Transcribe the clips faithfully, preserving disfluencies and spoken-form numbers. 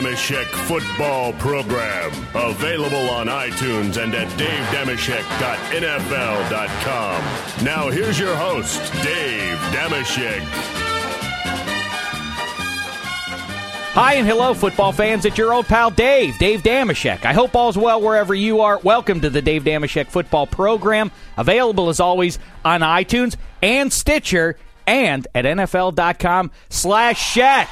Dameshek football program. Available on iTunes and at dave dameshek dot n f l dot com. Now here's your host, Dave Dameshek. Hi and hello, football fans. It's your old pal, Dave, Dave Dameshek. I hope all's well wherever you are. Welcome to the Dave Dameshek football program. Available, as always, on iTunes and Stitcher and at N F L dot com slash Shek.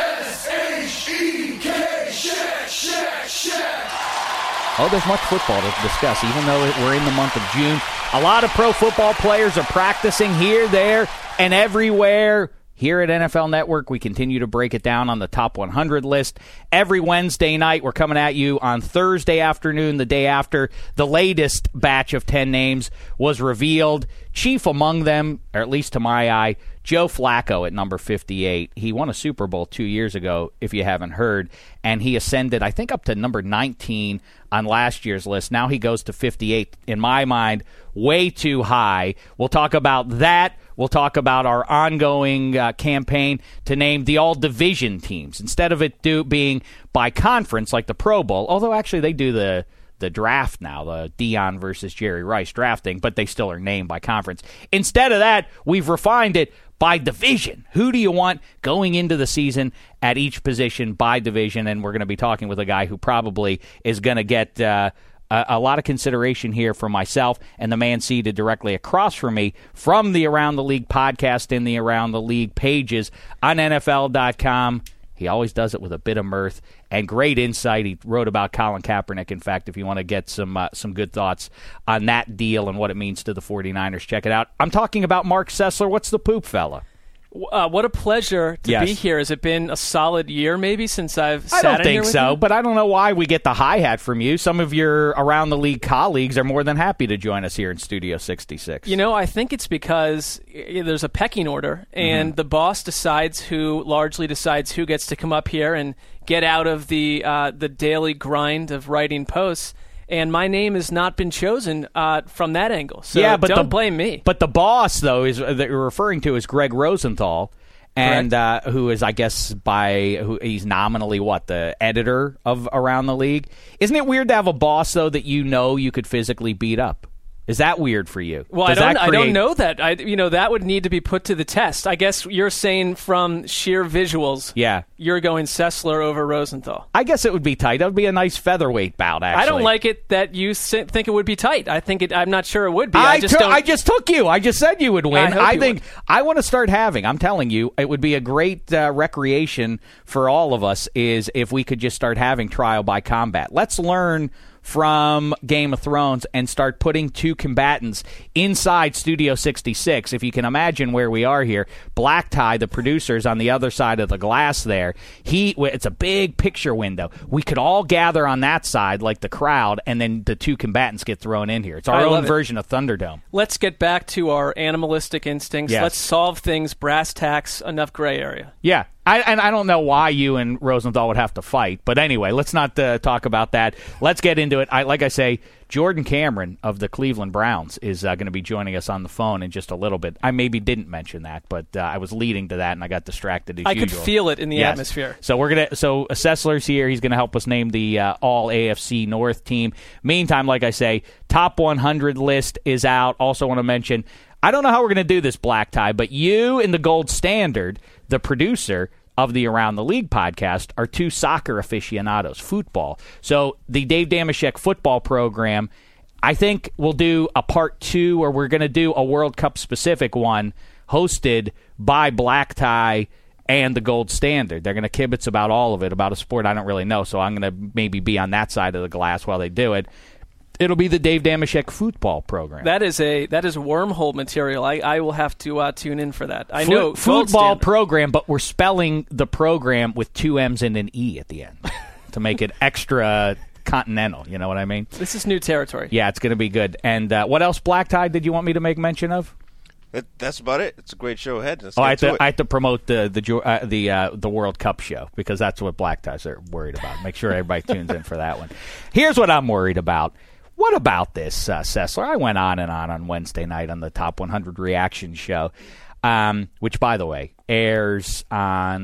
S H E K, Shek, Shek, Shek. Oh, there's much football to discuss, even though we're in the month of June. A lot of pro football players are practicing here, there, and everywhere. Here at N F L Network, we continue to break it down on the top one hundred list. Every Wednesday night, we're coming at you on Thursday afternoon, the day after the latest batch of ten names was revealed. Chief among them, or at least to my eye, Joe Flacco at number fifty-eight. He won a Super Bowl two years ago, if you haven't heard, and he ascended, I think, up to number nineteen on last year's list. Now he goes to fifty-eight. In my mind, way too high. We'll talk about that. We'll talk about our ongoing uh, campaign to name the all-division teams instead of it do, being by conference like the Pro Bowl, although actually they do the the draft now, the Dion versus Jerry Rice drafting, but they still are named by conference. Instead of that, we've refined it by division. Who do you want going into the season at each position by division? And we're going to be talking with a guy who probably is going to get uh, a, a lot of consideration here for myself and the man seated directly across from me from the Around the League podcast in the Around the League pages on N F L dot com. He always does it with a bit of mirth and great insight. He wrote about Colin Kaepernick. In fact, if you want to get some uh, some good thoughts on that deal and what it means to the 49ers, check it out. I'm talking about Mark Sessler. What's the poop, fella? Uh, what a pleasure to yes. be here. Has it been a solid year maybe since I've sat I don't in think here with so, you? but I don't know why we get the hi-hat from you. Some of your Around the League colleagues are more than happy to join us here in Studio sixty-six. You know, I think it's because there's a pecking order, and mm-hmm. the boss decides who, largely decides who gets to come up here and get out of the uh, the daily grind of writing posts. And my name has not been chosen uh, from that angle. So yeah, but don't the, blame me. But the boss, though, is that you're referring to is Greg Rosenthal, and uh, who is, I guess, by who he's nominally what, the editor of Around the League. Isn't it weird to have a boss, though, that you know you could physically beat up? Is that weird for you? Well, Does I don't. that I create... don't know that. I, you know, that would need to be put to the test. I guess you're saying from sheer visuals. Yeah, you're going Sessler over Rosenthal. I guess it would be tight. That would be a nice featherweight bout. Actually, I don't like it that you think it would be tight. I think it. I'm not sure it would be. I, I just t- don't. I just took you. I just said you would win. I, hope I you think would. I want to start having. I'm telling you, it would be a great uh, recreation for all of us. Is if we could just start having trial by combat. Let's learn from Game of Thrones and start putting two combatants inside Studio sixty-six. If you can imagine where we are here, Black Tie, the producer's on the other side of the glass there. He, it's a big picture window. We could all gather on that side like the crowd, and then the two combatants get thrown in here. It's our I own love it. version of Thunderdome. Let's get back to our animalistic instincts. Yes. Let's solve things, brass tacks, enough gray area. Yeah. I, and I don't know why you and Rosenthal would have to fight, but anyway, let's not uh, talk about that. Let's get into it. I, like I say, Jordan Cameron of the Cleveland Browns is uh, going to be joining us on the phone in just a little bit. I maybe didn't mention that, but uh, I was leading to that, and I got distracted as I usual. could feel it in the yes. atmosphere. So we're gonna. So Sessler's here. He's going to help us name the uh, All A F C North team. Meantime, like I say, top one hundred list is out. Also want to mention, I don't know how we're going to do this, Black Tie, but you and the Gold Standard, the producer of the Around the League podcast, are two soccer aficionados, football. So the Dave Dameshek football program, I think we'll do a part two, or we're going to do a World Cup specific one hosted by Black Tie and the Gold Standard. They're going to kibitz about all of it, about a sport I don't really know, so I'm going to maybe be on that side of the glass while they do it. It'll be the Dave Dameshek football program. That is a that is wormhole material. I, I will have to uh, tune in for that. I Foot, know football program, but we're spelling the program with two M's and an E at the end to make it extra continental. You know what I mean? This is new territory. Yeah, it's going to be good. And uh, what else, Black Tie, did you want me to make mention of? That, that's about it. It's a great show ahead. Let's oh, get I have, to, to, it. I have to promote the the uh, the uh, the World Cup show, because that's what Black Ties are worried about. Make sure everybody tunes in for that one. Here's what I'm worried about. What about this, uh, Sessler? I went on and on on Wednesday night on the Top one hundred Reaction Show, um, which, by the way, airs on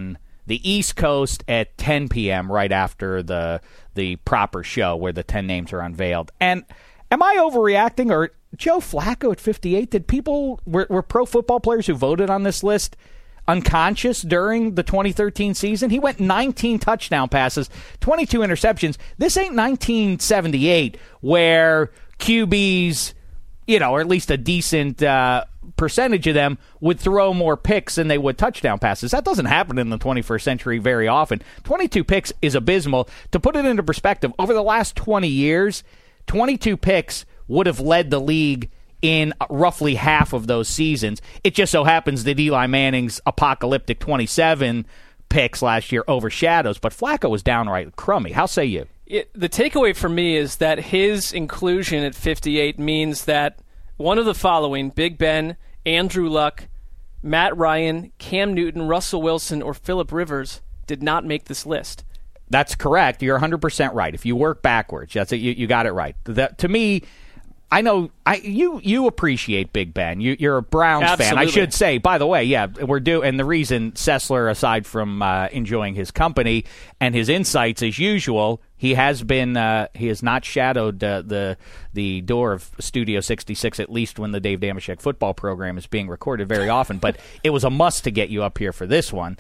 the East Coast at ten p.m. right after the the proper show where the ten names are unveiled. And am I overreacting, or Joe Flacco at fifty-eight? Did people were, were pro football players who voted on this list unconscious during the twenty thirteen season? He went nineteen touchdown passes, twenty-two interceptions. This ain't nineteen seventy-eight where Q Bs, you know, or at least a decent uh, percentage of them would throw more picks than they would touchdown passes. That doesn't happen in the twenty-first century very often. twenty-two picks is abysmal. To put it into perspective, over the last twenty years, twenty-two picks would have led the league in roughly half of those seasons. It just so happens that Eli Manning's apocalyptic twenty-seven picks last year overshadows, but Flacco was downright crummy. How say you? It, the takeaway for me is that his inclusion at fifty-eight means that one of the following, Big Ben, Andrew Luck, Matt Ryan, Cam Newton, Russell Wilson, or Phillip Rivers, did not make this list. That's correct. You're one hundred percent right. If you work backwards, that's it. You, you got it right. That, to me, I know I you you appreciate Big Ben. You, you're a Browns Absolutely. fan. I should say, by the way, yeah, we're due. And the reason Sessler, aside from uh, enjoying his company and his insights as usual, he has been uh, he has not shadowed uh, the the door of Studio sixty-six, at least when the Dave Dameshek football program is being recorded very often. But it was a must to get you up here for this one.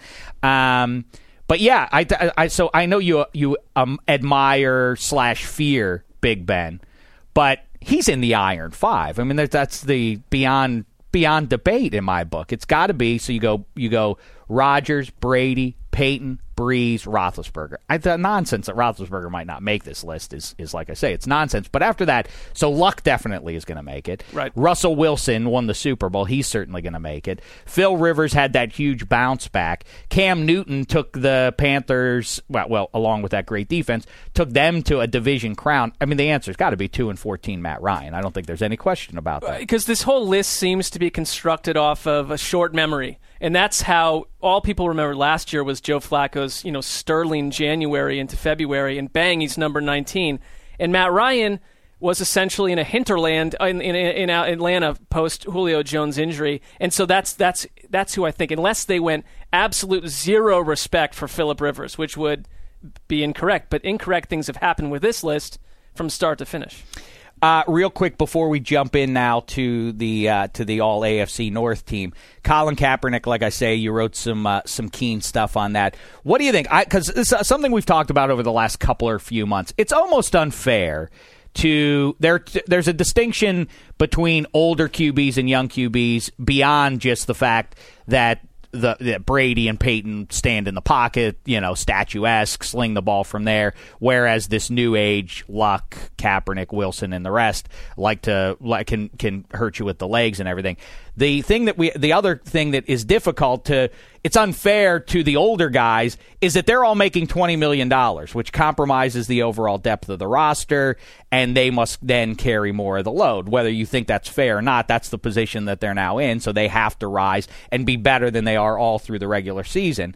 Um, but yeah, I, I so I know you you um, admire slash fear Big Ben, but he's in the Iron Five. I mean, that's the beyond beyond debate in my book. It's got to be. So you go you go Rodgers, Brady, Peyton, Breeze, Roethlisberger. I, the nonsense that Roethlisberger might not make this list is, is like I say, it's nonsense. But after that, so Luck definitely is going to make it. Right. Russell Wilson won the Super Bowl. He's certainly going to make it. Phil Rivers had that huge bounce back. Cam Newton took the Panthers, well, well along with that great defense, took them to a division crown. I mean, the answer's got to be two and fourteen Matt Ryan. I don't think there's any question about that. Because this whole list seems to be constructed off of a short memory. And that's how all people remember last year was Joe Flacco's, you know, sterling January into February, and bang, he's number nineteen. And Matt Ryan was essentially in a hinterland in, in, in Atlanta post Julio Jones injury, and so that's that's that's who I think. Unless they went absolute zero respect for Phillip Rivers, which would be incorrect, but incorrect things have happened with this list from start to finish. Uh, real quick before we jump in now to the uh, to the all A F C North team, Colin Kaepernick, like I say, you wrote some uh, some keen stuff on that. What do you think? Because it's something we've talked about over the last couple or few months. It's almost unfair to there. There's a distinction between older Q Bs and young Q Bs beyond just the fact that the that Brady and Peyton stand in the pocket, you know, statuesque, sling the ball from there, whereas this new age Luck, Kaepernick, Wilson, and the rest like to like can can hurt you with the legs and everything. The thing that we the other thing that is difficult to it's unfair to the older guys is that they're all making twenty million dollars, which compromises the overall depth of the roster, and they must then carry more of the load. Whether you think that's fair or not, that's the position that they're now in, so they have to rise and be better than they are all through the regular season.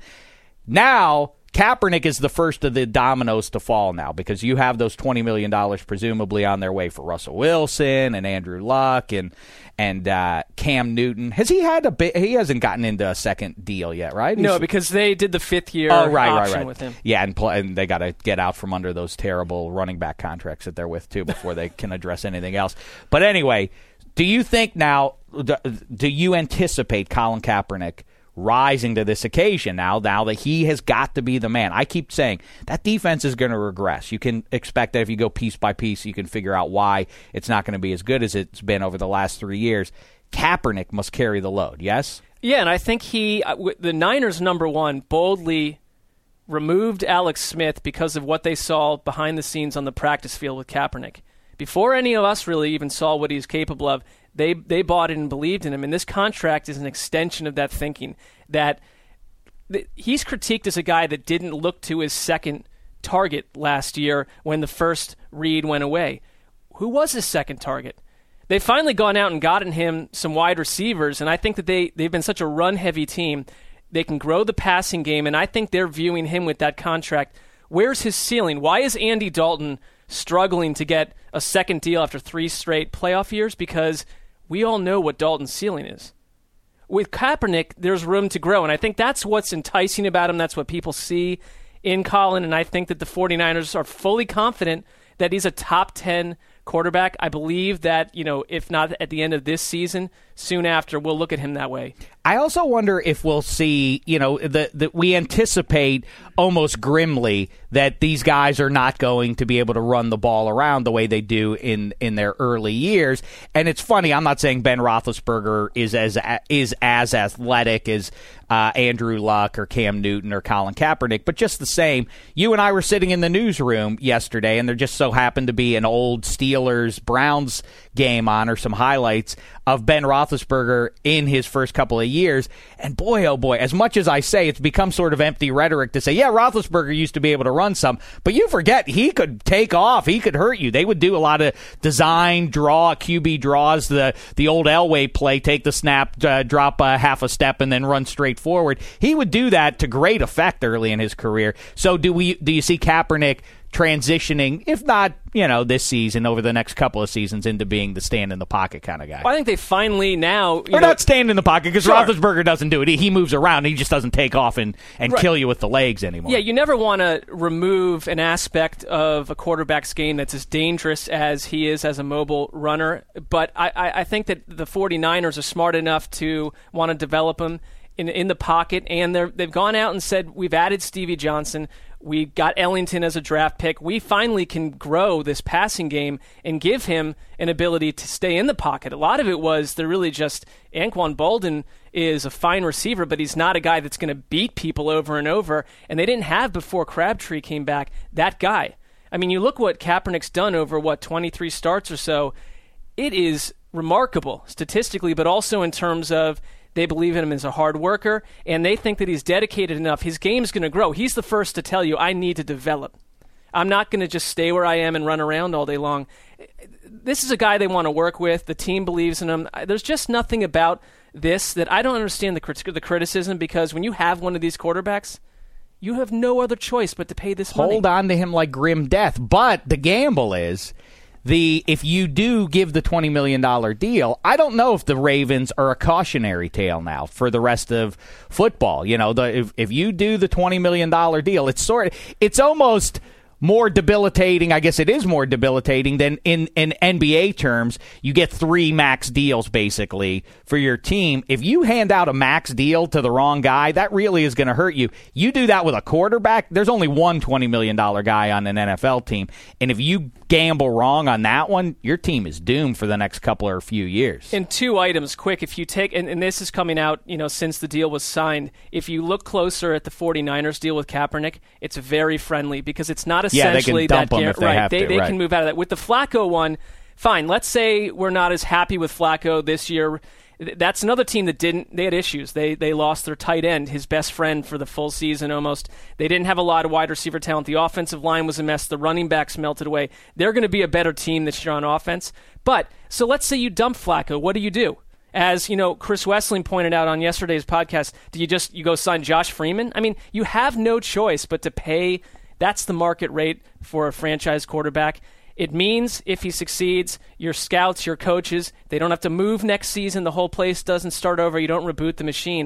Now, Kaepernick is the first of the dominoes to fall now because you have those twenty million dollars presumably on their way for Russell Wilson and Andrew Luck and and uh, Cam Newton. Has he had a bit? He hasn't gotten into a second deal yet, right? He's, no, because they did the fifth year oh, right, option right, right. with him. Yeah, and, play, and they got to get out from under those terrible running back contracts that they're with too before they can address anything else. But anyway, do you think now? Do you anticipate Colin Kaepernick rising to this occasion now, now that he has got to be the man? I keep saying that defense is going to regress. You can expect that if you go piece by piece, you can figure out why it's not going to be as good as it's been over the last three years. Kaepernick must carry the load, yes? Yeah, and I think he, the Niners, number one, boldly removed Alex Smith because of what they saw behind the scenes on the practice field with Kaepernick. Before any of us really even saw what he's capable of, They they bought it and believed in him, and this contract is an extension of that thinking. That th- he's critiqued as a guy that didn't look to his second target last year when the first read went away. Who was his second target? They've finally gone out and gotten him some wide receivers, and I think that they, they've been such a run-heavy team. They can grow the passing game, and I think they're viewing him with that contract. Where's his ceiling? Why is Andy Dalton struggling to get a second deal after three straight playoff years? Because we all know what Dalton's ceiling is. with Kaepernick, there's room to grow, and I think that's what's enticing about him. That's what people see in Colin, and I think that the 49ers are fully confident that he's a top ten quarterback. I believe that, you know, if not at the end of this season, soon after, we'll look at him that way. I also wonder if we'll see, you know, that that we anticipate almost grimly that these guys are not going to be able to run the ball around the way they do in, in their early years. And it's funny, I'm not saying Ben Roethlisberger is as is as athletic as uh, Andrew Luck or Cam Newton or Colin Kaepernick, but just the same, you and I were sitting in the newsroom yesterday, and there just so happened to be an old Steelers-Browns game on, or some highlights of Ben Roethlisberger in his first couple of years. And boy, oh boy, as much as I say, it's become sort of empty rhetoric to say, yeah, Roethlisberger used to be able to run some, but you forget he could take off. He could hurt you. They would do a lot of design, draw, Q B draws, the, the old Elway play, take the snap, uh, drop a half a step, and then run straight forward. He would do that to great effect early in his career. So do we? Do you see Kaepernick transitioning, if not, you know, this season, over the next couple of seasons, into being the stand in the pocket kind of guy? Well, I think they finally now... Or know, not stand in the pocket, because sure. Roethlisberger doesn't do it. He, he moves around. He just doesn't take off and, and right. kill you with the legs anymore. Yeah, you never want to remove an aspect of a quarterback's game that's as dangerous as he is as a mobile runner. But I, I, I think that the 49ers are smart enough to want to develop him in, in the pocket, and they're, they've gone out and said, we've added Stevie Johnson. We got Ellington as a draft pick. We finally can grow this passing game and give him an ability to stay in the pocket. A lot of it was they're really just Anquan Boldin is a fine receiver, but he's not a guy that's going to beat people over and over. And they didn't have, before Crabtree came back, that guy. I mean, you look what Kaepernick's done over, what, twenty-three starts or so. It is remarkable statistically, but also in terms of they believe in him as a hard worker, and they think that he's dedicated enough. His game's going to grow. He's the first to tell you, I need to develop. I'm not going to just stay where I am and run around all day long. This is a guy they want to work with. The team believes in him. There's just nothing about this that I don't understand the, crit- the criticism, because when you have one of these quarterbacks, you have no other choice but to pay this money. Hold on to him like grim death. But the gamble is, The if you do give the twenty million dollars deal, I don't know if the Ravens are a cautionary tale now for the rest of football. You know, the, if if you do the twenty million dollars deal, it's sort of, it's almost more debilitating. I guess it is more debilitating than in, in N B A terms. You get three max deals basically for your team. If you hand out a max deal to the wrong guy, that really is going to hurt you. You do that with a quarterback, there's only one twenty million dollars guy on an N F L team. And if you gamble wrong on that one, your team is doomed for the next couple or few years. And two items, quick, if you take, and, and this is coming out, you know, since the deal was signed, if you look closer at the 49ers deal with Kaepernick, it's very friendly, because it's not essentially yeah, they can dump that them if they right, have they, to, they right. can move out of that. With the Flacco one, fine, let's say we're not as happy with Flacco this year. That's another team that didn't, they had issues. They they lost their tight end, his best friend, for the full season almost. They didn't have a lot of wide receiver talent. The offensive line was a mess. The running backs melted away. They're going to be a better team this year on offense. But, so let's say you dump Flacco. What do you do? As, you know, Chris Wessling pointed out on yesterday's podcast, do you just, you go sign Josh Freeman? I mean, you have no choice but to pay. That's the market rate for a franchise quarterback. It means if he succeeds, your scouts, your coaches, they don't have to move next season. The whole place doesn't start over. You don't reboot the machine.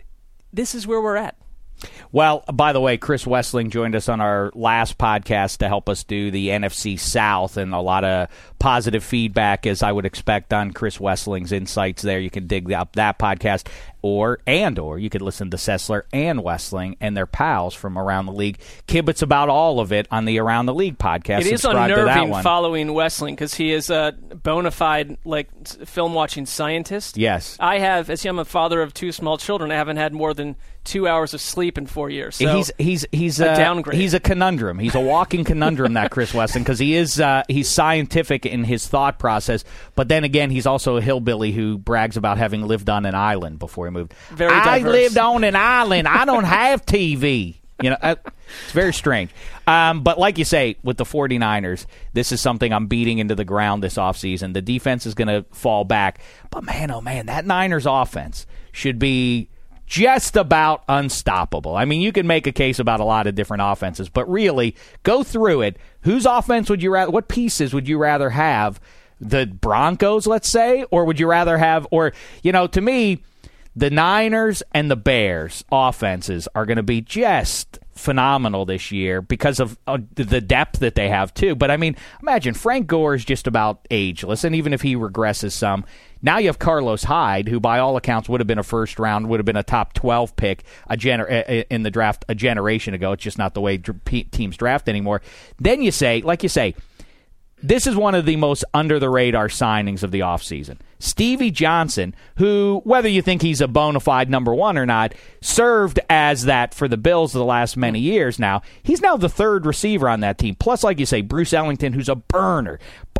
This is where we're at. Well, by the way, Chris Wessling joined us on our last podcast to help us do the N F C South, and a lot of positive feedback, as I would expect, on Chris Wessling's insights there. You can dig up that podcast, or and or you could listen to Sessler and Wessling and their pals from Around the League kibitz about all of it on the Around the League podcast. It is Subscribe unnerving following Wessling, because he is a bona fide, like, film-watching scientist. Yes. I have, as I'm a father of two small children, I haven't had more than two hours of sleep in four years. So he's he's he's a uh, downgrade. He's a conundrum. He's a walking conundrum, that Chris Wessling, because he is uh, he's scientific in his thought process, but then again, he's also a hillbilly who brags about having lived on an island before he moved. Very I diverse. lived on an island. I don't have T V. You know, uh, it's very strange. Um, but like you say, with the 49ers, this is something I'm beating into the ground this offseason. The defense is going to fall back. But man, oh man, that Niners offense should be just about unstoppable. I mean, you can make a case about a lot of different offenses, but really, go through it. Whose offense would you rather, what pieces would you rather have? The Broncos, let's say? Or would you rather have, or, you know, to me, The Niners and the Bears offenses are going to be just phenomenal this year because of uh, the depth that they have, too. But, I mean, imagine Frank Gore is just about ageless, and even if he regresses some, now you have Carlos Hyde, who by all accounts would have been a first round, would have been a top twelve pick a gener- in the draft a generation ago. It's just not the way teams draft anymore. Then you say, like you say, this is one of the most under-the-radar signings of the offseason. Stevie Johnson, who, whether you think he's a bona fide number one or not, served as that for the Bills the last many years now. He's now the third receiver on that team. Plus, like you say, Bruce Ellington, who's a burner.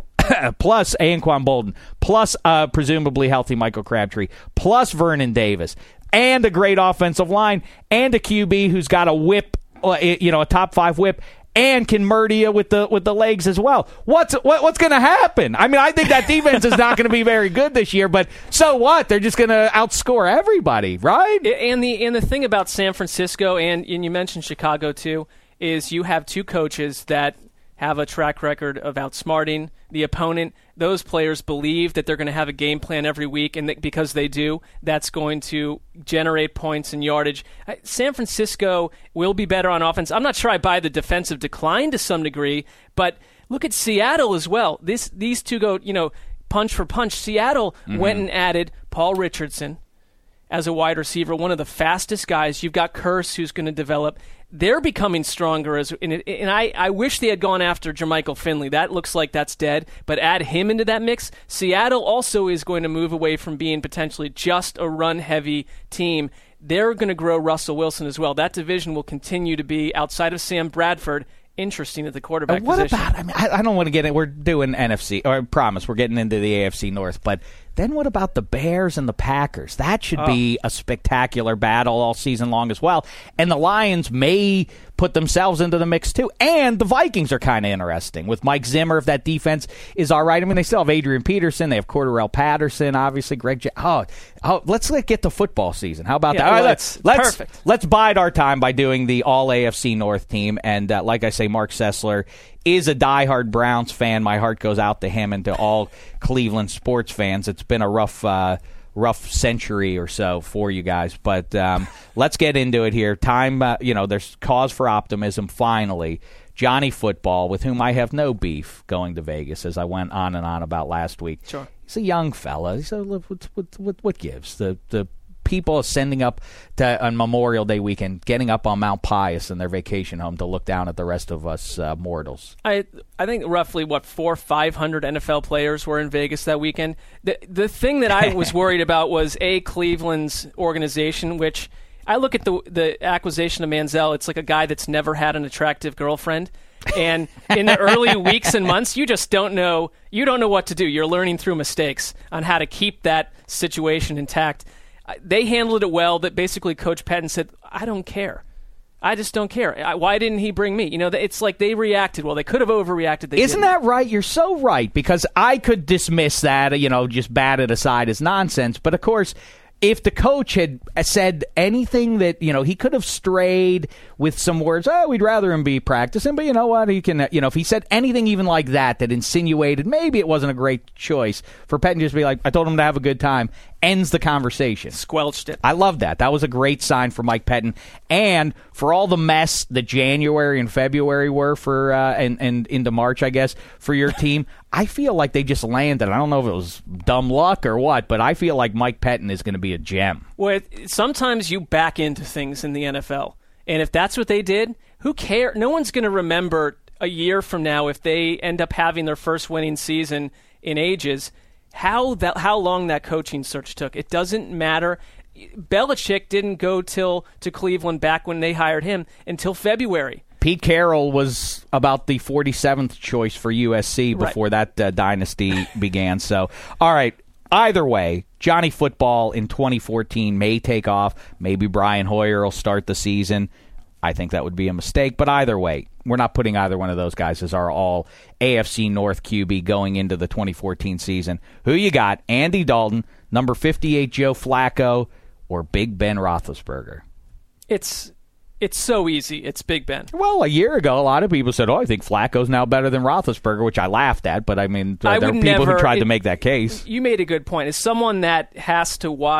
Plus Anquan Bolden, plus uh, presumably healthy Michael Crabtree, plus Vernon Davis, and a great offensive line, and a Q B who's got a whip, uh, you know, a top five whip, and can murder you with the with the legs as well. What's what, what's going to happen? I mean, I think that defense is not going to be very good this year, but so what? They're just going to outscore everybody, right? And the and the thing about San Francisco, and, and you mentioned Chicago too, is you have two coaches that have a track record of outsmarting the opponent. Those players believe that they're going to have a game plan every week, and that because they do, that's going to generate points and yardage. San Francisco will be better on offense. I'm not sure I buy the defensive decline to some degree, but look at Seattle as well. This These two go, you know, punch for punch. Seattle mm-hmm. went and added Paul Richardson as a wide receiver, one of the fastest guys. You've got Curse, who's going to develop. They're becoming stronger, as and, it, and I, I wish they had gone after Jermichael Finley. That looks like that's dead, but add him into that mix. Seattle also is going to move away from being potentially just a run-heavy team. They're going to grow Russell Wilson as well. That division will continue to be, outside of Sam Bradford, interesting at the quarterback what position. What about, I mean, I, I don't want to get it. We're doing N F C, or I promise, we're getting into the A F C North, but then what about the Bears and the Packers? That should oh. be a spectacular battle all season long as well. And the Lions may put themselves into the mix too. And the Vikings are kind of interesting with Mike Zimmer, if that defense is all right. I mean, they still have Adrian Peterson. They have Cordarrelle Patterson, obviously. Greg J- oh, oh, let's get to football season. How about yeah, that? All right, let's, let's, perfect. Let's bide our time by doing the all A F C North team. And uh, like I say, Mark Sessler is a diehard Browns fan. My heart goes out to him and to all Cleveland sports fans. It's been a rough uh, rough century or so for you guys. But um, let's get into it here. Time, uh, you know, there's cause for optimism finally. Johnny Football, with whom I have no beef going to Vegas, as I went on and on about last week. Sure. He's a young fella. So what, what, what, what gives? The the people sending up to, on Memorial Day weekend, getting up on Mount Pius in their vacation home to look down at the rest of us uh, mortals. I I think roughly, what, four, five hundred N F L players were in Vegas that weekend. The, the thing that I was worried about was, A, Cleveland's organization, which I look at the the acquisition of Manziel, it's like a guy that's never had an attractive girlfriend. And in the early weeks and months, you just don't know, you don't know what to do. You're learning through mistakes on how to keep that situation intact. They handled it well. That basically Coach Pettin said, I don't care. I just don't care. I, why didn't he bring me? You know, it's like they reacted well. They could have overreacted. They Isn't didn't. that right? You're so right, because I could dismiss that, you know, just bat it aside as nonsense. But, of course, if the coach had said anything that, you know, he could have strayed with some words, oh, we'd rather him be practicing, but you know what, he can, you know, if he said anything even like that, that insinuated maybe it wasn't a great choice for Pettin just to be like, I told him to have a good time, ends the conversation. Squelched it. I love that. That was a great sign for Mike Pettin. And for all the mess that January and February were for, uh, and, and into March, I guess, for your team, I feel like they just landed. I don't know if it was dumb luck or what, but I feel like Mike Pettin is going to be a gem. Well, sometimes you back into things in the N F L. And if that's what they did, who cares? No one's going to remember a year from now if they end up having their first winning season in ages, how that how long that coaching search took. It doesn't matter. Belichick didn't go till to Cleveland back when they hired him until February. Pete Carroll was about the forty-seventh choice for U S C before right. that uh, dynasty began. So, all right. Either way, Johnny Football in twenty fourteen may take off. Maybe Brian Hoyer will start the season. I think that would be a mistake. But either way, we're not putting either one of those guys as our all A F C North Q B going into the twenty fourteen season. Who you got? Andy Dalton, number fifty-eight Joe Flacco, or Big Ben Roethlisberger? It's it's so easy. It's Big Ben. Well, a year ago, a lot of people said, oh, I think Flacco's now better than Roethlisberger, which I laughed at. But, I mean, I there are people never, who tried it, to make that case. You made a good point. As someone that has to watch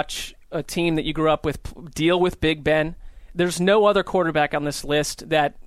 a team that you grew up with p- deal with Big Ben. There's no other quarterback on this list that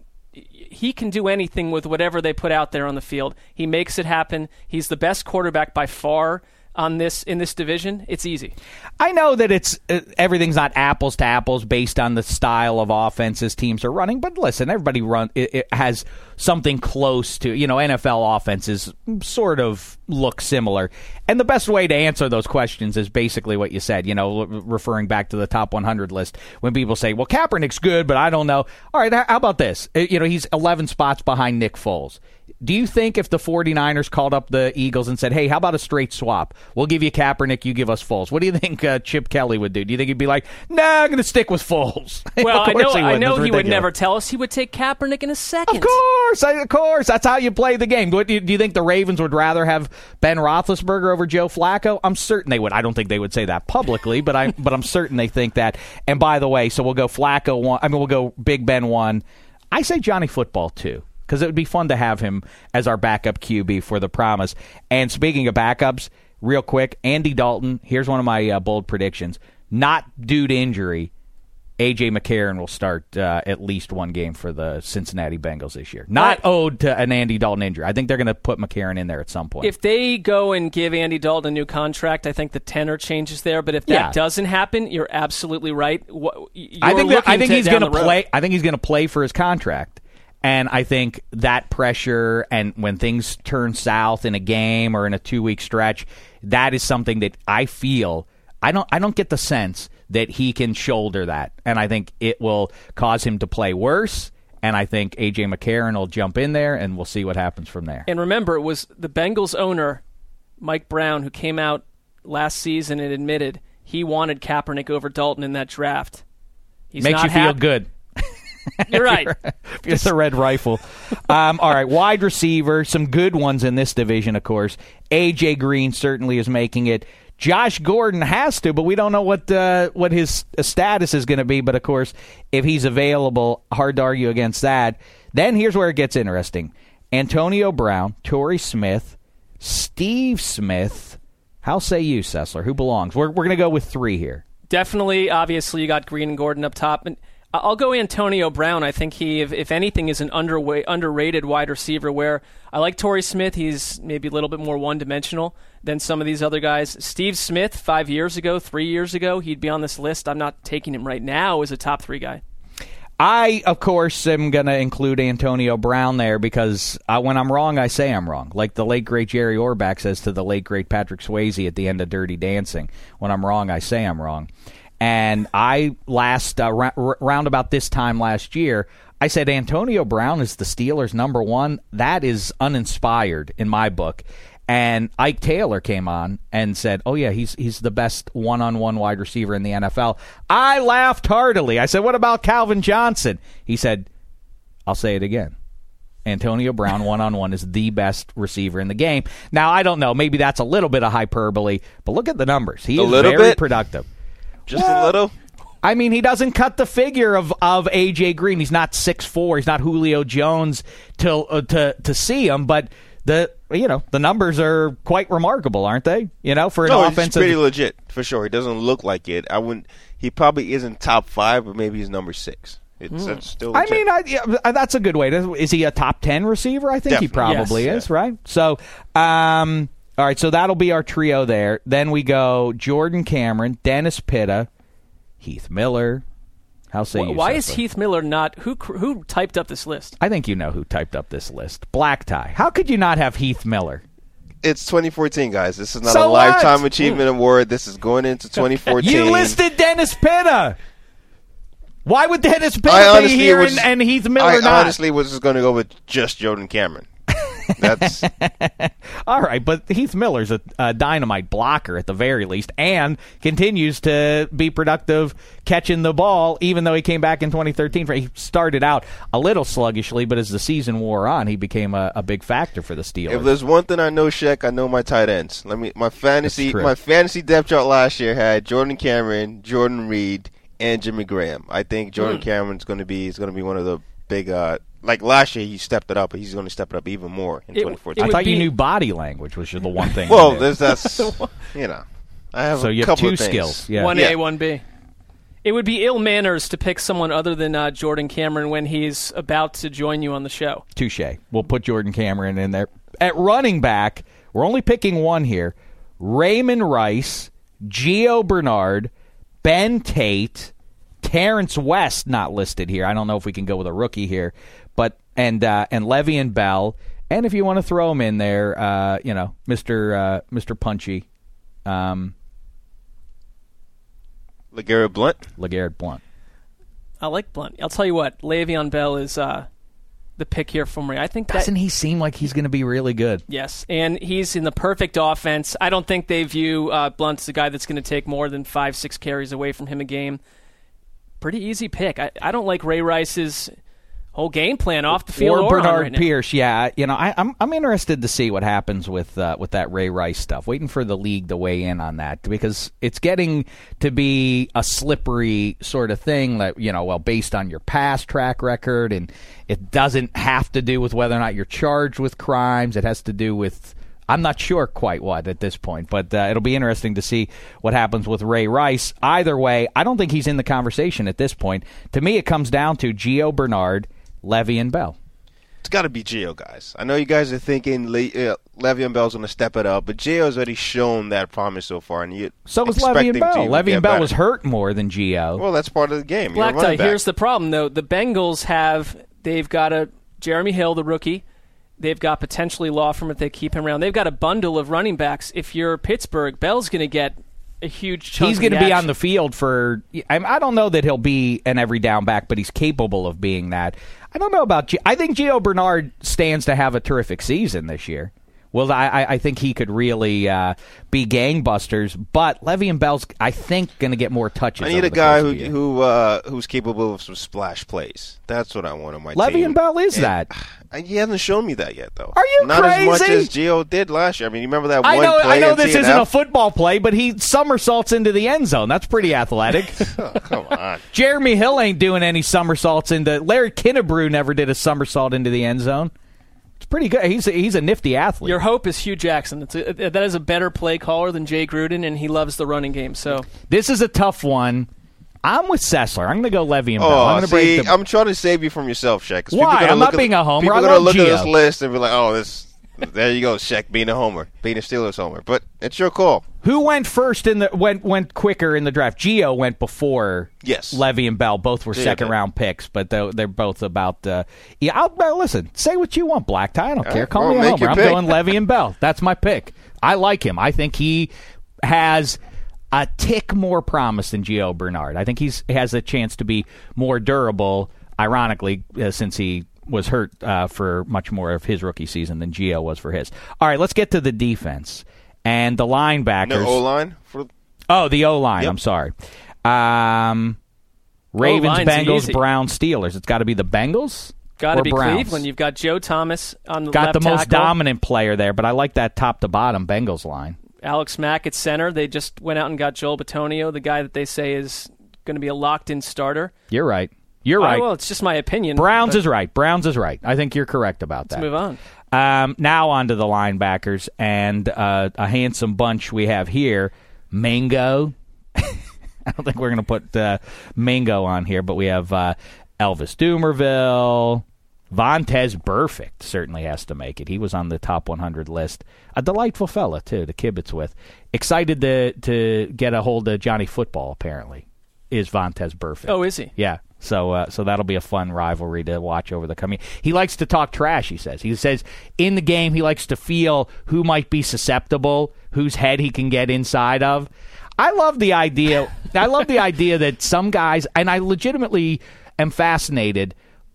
he can do anything with whatever they put out there on the field. He makes it happen. He's the best quarterback by far on this in this division. It's easy. I know that it's uh, everything's not apples to apples based on the style of offenses teams are running, but listen, everybody run it, it has something close to, you know, N F L offenses sort of look similar. And the best way to answer those questions is basically what you said, you know, referring back to the top one hundred list when people say, well, Kaepernick's good, but I don't know. All right, how about this? You know, he's eleven spots behind Nick Foles. Do you think if the 49ers called up the Eagles and said, hey, how about a straight swap? We'll give you Kaepernick, you give us Foles. What do you think uh, Chip Kelly would do? Do you think he'd be like, nah, I'm going to stick with Foles? Well, I know, he, I know he would never tell us. He would take Kaepernick in a second. Of course, of course. That's how you play the game. Do you, do you think the Ravens would rather have Ben Roethlisberger over Joe Flacco? I'm certain they would. I don't think they would say that publicly, but, I, but I'm certain they think that. And by the way, so we'll go Flacco one. I mean, we'll go Big Ben one. I say Johnny Football two, because it would be fun to have him as our backup Q B for the promise. And speaking of backups, real quick, Andy Dalton, here's one of my uh, bold predictions. Not due to injury, A J McCarron will start uh, at least one game for the Cincinnati Bengals this year. Not owed to an Andy Dalton injury. I think they're going to put McCarron in there at some point. If they go and give Andy Dalton a new contract, I think the tenor changes there. But if that Yeah. doesn't happen, you're absolutely right. You're I think that, I think to he's going to play. I think he's going to play for his contract. And I think that pressure, and when things turn south in a game or in a two-week stretch, that is something that I feel I don't I don't get the sense that he can shoulder that. And I think it will cause him to play worse. And I think A J McCarron will jump in there, and we'll see what happens from there. And remember, it was the Bengals owner, Mike Brown, who came out last season and admitted he wanted Kaepernick over Dalton in that draft. He's Makes not you feel happy. good. You're right. It's a red rifle. Um, all right, wide receiver, some good ones in this division, of course. A J Green certainly is making it. Josh Gordon has to, but we don't know what uh, what his status is going to be. But, of course, if he's available, hard to argue against that. Then here's where it gets interesting. Antonio Brown, Torrey Smith, Steve Smith. How say you, Sessler? Who belongs? We're, we're going to go with three here. Definitely, obviously, you got Green and Gordon up top. And I'll go Antonio Brown. I think he, if, if anything, is an underweight, underrated wide receiver where I like Torrey Smith. He's maybe a little bit more one-dimensional than some of these other guys. Steve Smith, five years ago, three years ago, he'd be on this list. I'm not taking him right now as a top three guy. I, of course, am going to include Antonio Brown there because I, when I'm wrong, I say I'm wrong. Like the late, great Jerry Orbach says to the late, great Patrick Swayze at the end of Dirty Dancing. When I'm wrong, I say I'm wrong. And I last uh, ra- round about this time last year, I said Antonio Brown is the Steelers' number one. That is uninspired in my book. And Ike Taylor came on and said, oh, yeah, he's he's the best one-on-one wide receiver in the N F L. I laughed heartily. I said, what about Calvin Johnson? He said, I'll say it again. Antonio Brown one-on-one is the best receiver in the game. Now, I don't know. Maybe that's a little bit of hyperbole, but look at the numbers. He a is little very bit? productive. Just well, a little? I mean, he doesn't cut the figure of, of A J Green. He's not six foot four. He's not Julio Jones to, uh, to to see him, but the you know the numbers are quite remarkable, aren't they? You know, for an no, offensive, it's pretty legit for sure. He doesn't look like it. I wouldn't. He probably isn't top five, but maybe he's number six. It's mm. that's still. I legit. mean, I, yeah, that's a good way to. Is he a top ten receiver? I think Definitely. he probably Yes, is, yeah. right? So, um, all right, so that'll be our trio there. Then we go Jordan Cameron, Dennis Pitta, Heath Miller. How say you? Why Sessler? is Heath Miller not? Who who typed up this list? I think you know who typed up this list. Black Tie. How could you not have Heath Miller? It's twenty fourteen, guys. This is not So a lifetime what? achievement award. This is going into twenty fourteen. You listed Dennis Pitta. Why would Dennis I Pitta be honestly here was, and, and Heath Miller I not? honestly was just going to go with just Jordan Cameron. That's All right, but Heath Miller's a, a dynamite blocker at the very least and continues to be productive catching the ball, even though he came back in twenty thirteen. He started out a little sluggishly, but as the season wore on, he became a, a big factor for the Steelers. if there's one thing I know, Shaq, I know my tight ends. Let me my fantasy true. my fantasy depth chart last year had Jordan Cameron, Jordan Reed, and Jimmy Graham. I think Jordan Mm. Cameron's going to be is going to be one of the big. Uh, like last year, he stepped it up, but he's going to step it up even more in It- twenty fourteen. I would thought you be- knew body language was the one thing. Well, you knew. there's that's you know. I have so a you have couple two of things. skills. Yeah. One Yeah. A, one B. It would be ill manners to pick someone other than uh, Jordan Cameron when he's about to join you on the show. Touche. We'll put Jordan Cameron in there. At running back, we're only picking one here. Raymond Rice, Gio Bernard, Ben Tate, Terrence West not listed here. I don't know if we can go with a rookie here, but and uh, and Le'Veon Bell, and if you want to throw him in there, uh, you know, Mister Uh, Mister Punchy, um, LeGarrette Blount. LeGarrette Blount. I like Blunt. I'll tell you what, Le'Veon Bell is uh, the pick here for me. I think that, Doesn't he seem like he's going to be really good? yes, and he's in the perfect offense. I don't think they view uh, Blunt as a guy that's going to take more than five, six carries away from him a game. Pretty easy pick. I, I don't like Ray Rice's whole game plan off the field or, or Bernard on right now. Pierce. Yeah, you know, I, I'm I'm interested to see what happens with uh, with that Ray Rice stuff. Waiting for the league to weigh in on that because it's getting to be a slippery sort of thing that, you know, well, based on your past track record, and it doesn't have to do with whether or not you're charged with crimes. It has to do with, I'm not sure quite what at this point, but uh, it'll be interesting to see what happens with Ray Rice. Either way, I don't think he's in the conversation at this point. To me, it comes down to Gio Bernard, Le'Veon Bell. It's got to be Gio, guys. I know you guys are thinking Le- uh, Le'Veon Bell's going to step it up, but Gio's already shown that promise so far. And you So was expecting Le'Veon Bell. Gio to Le'Veon get Bell better. was hurt more than Gio. Well, that's part of the game. You're a Black running Tie, back. here's the problem, though. The Bengals have, they've got a Jeremy Hill, the rookie. They've got potentially Law from if they keep him around. They've got a bundle of running backs. If you're Pittsburgh, Bell's going to get a huge chunk He's of going to the be on action. the field for. I, I don't know that he'll be an every down back, but he's capable of being that. I don't know about. G- I think Gio Bernard stands to have a terrific season this year. Well, I, I- I think he could really uh, be gangbusters. But Le'Veon Bell's, I think, going to get more touches. I need over a the guy course who of the year. who uh, who's capable of some splash plays. That's what I want on my team. Le'Veon Bell is And, that. uh, He hasn't shown me that yet, though. Are you Not as much crazy? as Gio did last year. I mean, you remember that I one know. play I know in this T N F? isn't a football play, but he somersaults into the end zone. That's pretty athletic. Oh, come on. Jeremy Hill ain't doing any somersaults into. Larry Kinnebrew never did a somersault into the end zone. It's pretty good. He's a, he's a nifty athlete. Your hope is Hugh Jackson. It's a, that is a better play caller than Jay Gruden, and he loves the running game. So This is a tough one. I'm with Sessler. I'm going to go Le'Veon Bell. Oh, I'm going to see, break the. I'm trying to save you from yourself, Shaq. 'cause Why? people are gonna I'm look not at being the- a homer. People I are going to love look at Gio. this list and be like, oh, this. There you go, Shaq, being a homer, being a Steelers homer. But it's your call. Who went first in the went went quicker in the draft? Gio went before. Yes. Le'Veon Bell. Both were Gio second did. round picks, but they're, they're both about. Uh, yeah, I'll uh, listen. Say what you want, Black Tie. I don't care. right, Call well, me a make homer. your I'm pick. going Le'Veon Bell. That's my pick. I like him. I think he has a tick more promise than Gio Bernard. I think he's has a chance to be more durable. Ironically, uh, since he was hurt uh, for much more of his rookie season than Gio was for his. All right, let's get to the defense and the linebackers. No O-line? For, Oh, the O-line. Yep. I'm sorry. Um, Ravens, O-line's Bengals, easy. Browns, Steelers. It's got to be the Bengals got to or be Browns? Cleveland. You've got Joe Thomas on the Got left the most tackle. dominant player there, but I like that top to bottom Bengals line. Alex Mack at center. They just went out and got Joel Bitonio, the guy that they say is going to be a locked-in starter. You're right. You're Uh, right. well, it's just my opinion. Browns but is right. Browns is right. I think you're correct about that. Let's move on. Um, now on to the linebackers, and uh, a handsome bunch we have here. Mango. I don't think we're going to put uh, Mango on here, but we have uh, Elvis Doomerville. Vontez Burfict certainly has to make it. He was on the top one hundred list. A delightful fella, too, to kibitz with. Excited to, to get a hold of Johnny Football, apparently, is Vontez Burfict. Oh, is he? Yeah. So uh, so that'll be a fun rivalry to watch over the coming. He likes to talk trash, he says. He says in the game he likes to feel who might be susceptible, whose head he can get inside of. I love the idea. I love the idea that some guys, and I legitimately am fascinated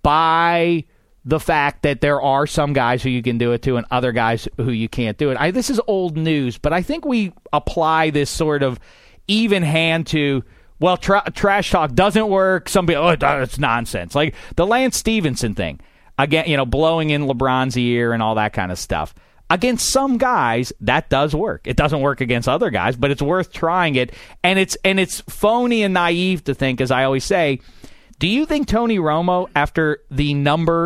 by the fact that there are some guys who you can do it to and other guys who you can't do it. I, this is old news, but I think we apply this sort of even hand to, well, tra- trash talk doesn't work. Some people, oh, it's nonsense. Like the Lance Stevenson thing, again, you know, blowing in LeBron's ear and all that kind of stuff. Against some guys, that does work. It doesn't work against other guys, but it's worth trying it. And it's and it's phony and naive to think, as I always say, do you think Tony Romo, after the number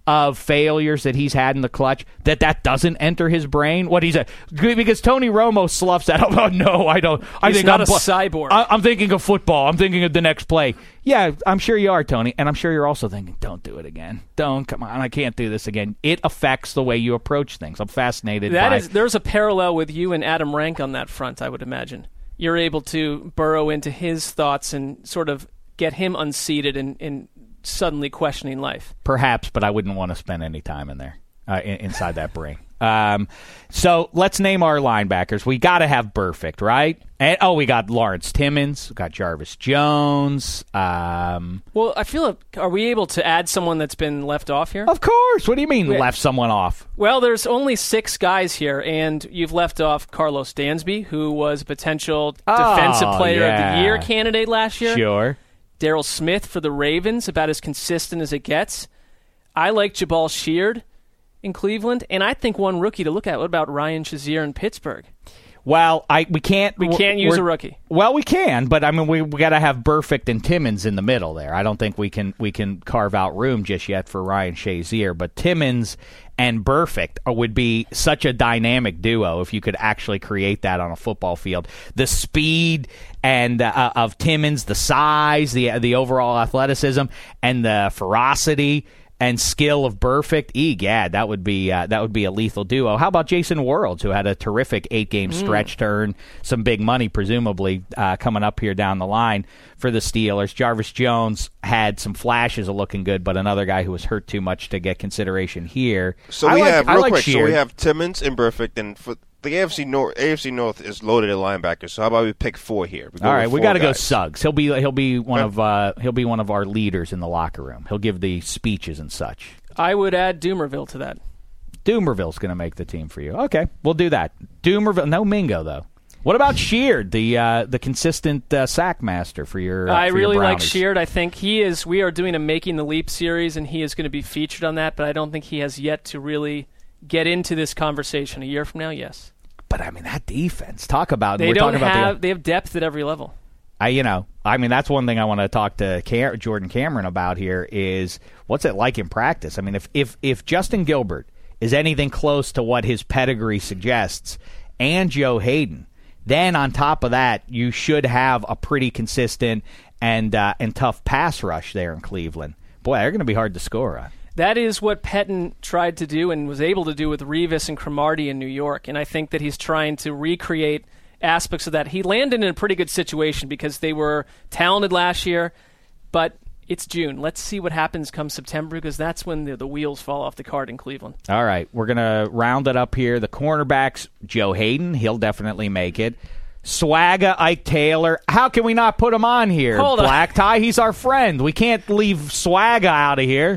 of failures that he's had in the clutch, that that doesn't enter his brain? What he's a, because Tony Romo sloughs that. Oh no, I don't. I he's think not I'm, a cyborg. I, I'm thinking of football. I'm thinking of the next play. Yeah, I'm sure you are, Tony, and I'm sure you're also thinking, don't do it again. Don't come on, I can't do this again. It affects the way you approach things. I'm fascinated. That by is, there's a parallel with you and Adam Rank on that front, I would imagine. You're able to burrow into his thoughts and sort of get him unseated and, and suddenly questioning life. Perhaps, but I wouldn't want to spend any time in there, uh, in, inside that brain. Um, so let's name our linebackers. We got to have Burfict, right? And, oh, we got Lawrence Timmons. We got Jarvis Jones. Um, well, I feel like, are we able to add someone that's been left off here? Of course. What do you mean Wait. left someone off? Well, there's only six guys here, and you've left off Carlos Dansby, who was a potential oh, Defensive Player yeah. of the Year candidate last year. Sure. Darryl Smith for the Ravens, about as consistent as it gets. I like Jabal Sheard in Cleveland, and I think one rookie to look at. What about Ryan Shazier in Pittsburgh? Well, I we can't we can't use a rookie. Well, we can, but I mean we we got to have Burfict and Timmons in the middle there. I don't think we can we can carve out room just yet for Ryan Shazier, but Timmons and Burfict would be such a dynamic duo if you could actually create that on a football field. The speed and uh, of Timmons, the size, the the overall athleticism, and the ferocity and skill of Burfict, egad, that would be uh, that would be a lethal duo. How about Jason Worlds, who had a terrific eight-game mm. stretch turn, some big money presumably uh, coming up here down the line for the Steelers. Jarvis Jones had some flashes of looking good, but another guy who was hurt too much to get consideration here. So I we like, have I real like quick. Sheard. So we have Timmons and Burfict, and for the A F C North, A F C North is loaded at linebackers. So how about we pick four here? We All right, we got to go Suggs. He'll be he'll be one okay. of uh, he'll be one of our leaders in the locker room. He'll give the speeches and such. I would add Doomerville to that. Doomerville's going to make the team for you. Okay, we'll do that. Doomerville, no Mingo though. What about Sheard, the uh, the consistent uh, sack master for your? Uh, I for really your like Sheard. I think he is. We are doing a Making the Leap series, and he is going to be featured on that. But I don't think he has yet to really get into this conversation. A year from now, yes. But I mean that defense. Talk about they we're don't talking have. About the, they have depth at every level. I, you know, I mean, that's one thing I want to talk to Cam- Jordan Cameron about here is what's it like in practice? I mean, if, if, if Justin Gilbert is anything close to what his pedigree suggests and Joe Hayden, then on top of that, you should have a pretty consistent and, uh, and tough pass rush there in Cleveland. Boy, they're going to be hard to score on. That is what Pettin tried to do and was able to do with Revis and Cromartie in New York, and I think that he's trying to recreate aspects of that. He landed in a pretty good situation because they were talented last year, but it's June. Let's see what happens come September because that's when the, the wheels fall off the cart in Cleveland. All right, we're going to round it up here. The cornerbacks, Joe Hayden, he'll definitely make it. Swagga, Ike Taylor. How can we not put him on here? Hold Black on. Tie, he's our friend. We can't leave Swagga out of here.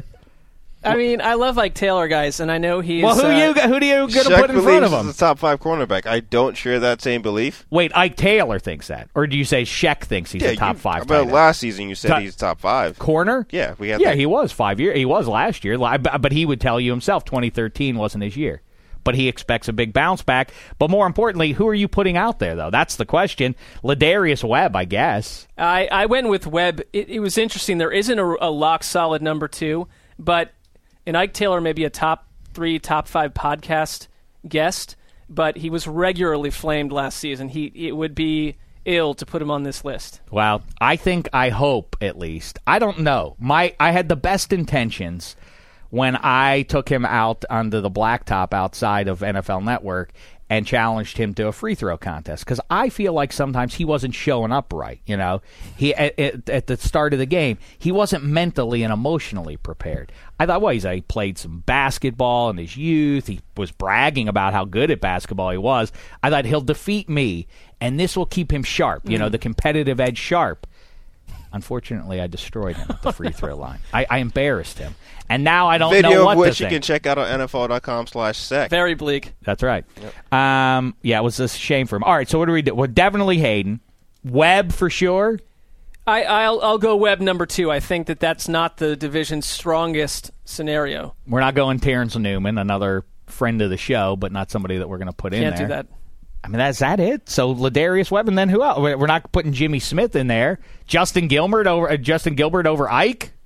I mean, I love Ike Taylor, guys, and I know he's... Well, who, uh, you, who do you going to Shaq put in front of believes him? he's the top five cornerback. I don't share that same belief. Wait, Ike Taylor thinks that? Or do you say Sheck thinks he's yeah, a top you, five? About tight last season, you said top, he's top five. Corner? Yeah, we had Yeah, that. he was five years. He was last year, but he would tell you himself twenty thirteen wasn't his year. But he expects a big bounce back. But more importantly, who are you putting out there, though? That's the question. Ladarius Webb, I guess. I, I went with Webb. It, it was interesting. There isn't a, a lock-solid number two, but and Ike Taylor may be a top three, top five podcast guest, but he was regularly flamed last season. He It would be ill to put him on this list. Well, I think, I hope, at least. I don't know. My I had the best intentions when I took him out onto the blacktop outside of N F L Network and challenged him to a free throw contest because I feel like sometimes he wasn't showing up right. You know, he at, at, at the start of the game he wasn't mentally and emotionally prepared. I thought, well, he's he played some basketball in his youth. He was bragging about how good at basketball he was. I thought he'll defeat me, and this will keep him sharp. You mm-hmm. know, the competitive edge sharp. Unfortunately, I destroyed him at the free throw line. I, I embarrassed him. And now I don't Video know what of which to you think. can check out on N F L dot com slash sec. Very bleak. That's right. Yep. Um, yeah, it was a shame for him. All right, so what do we do? Well, definitely Hayden. Webb for sure. I, I'll, I'll go Webb number two. I think that that's not the division's strongest scenario. We're not going Terrence Newman, another friend of the show, but not somebody that we're going to put Can't in there. Can't do that. I mean, is that it? So Ladarius Webb, and then who else? We're not putting Jimmy Smith in there. Justin Gilbert over uh, Justin Gilbert over Ike.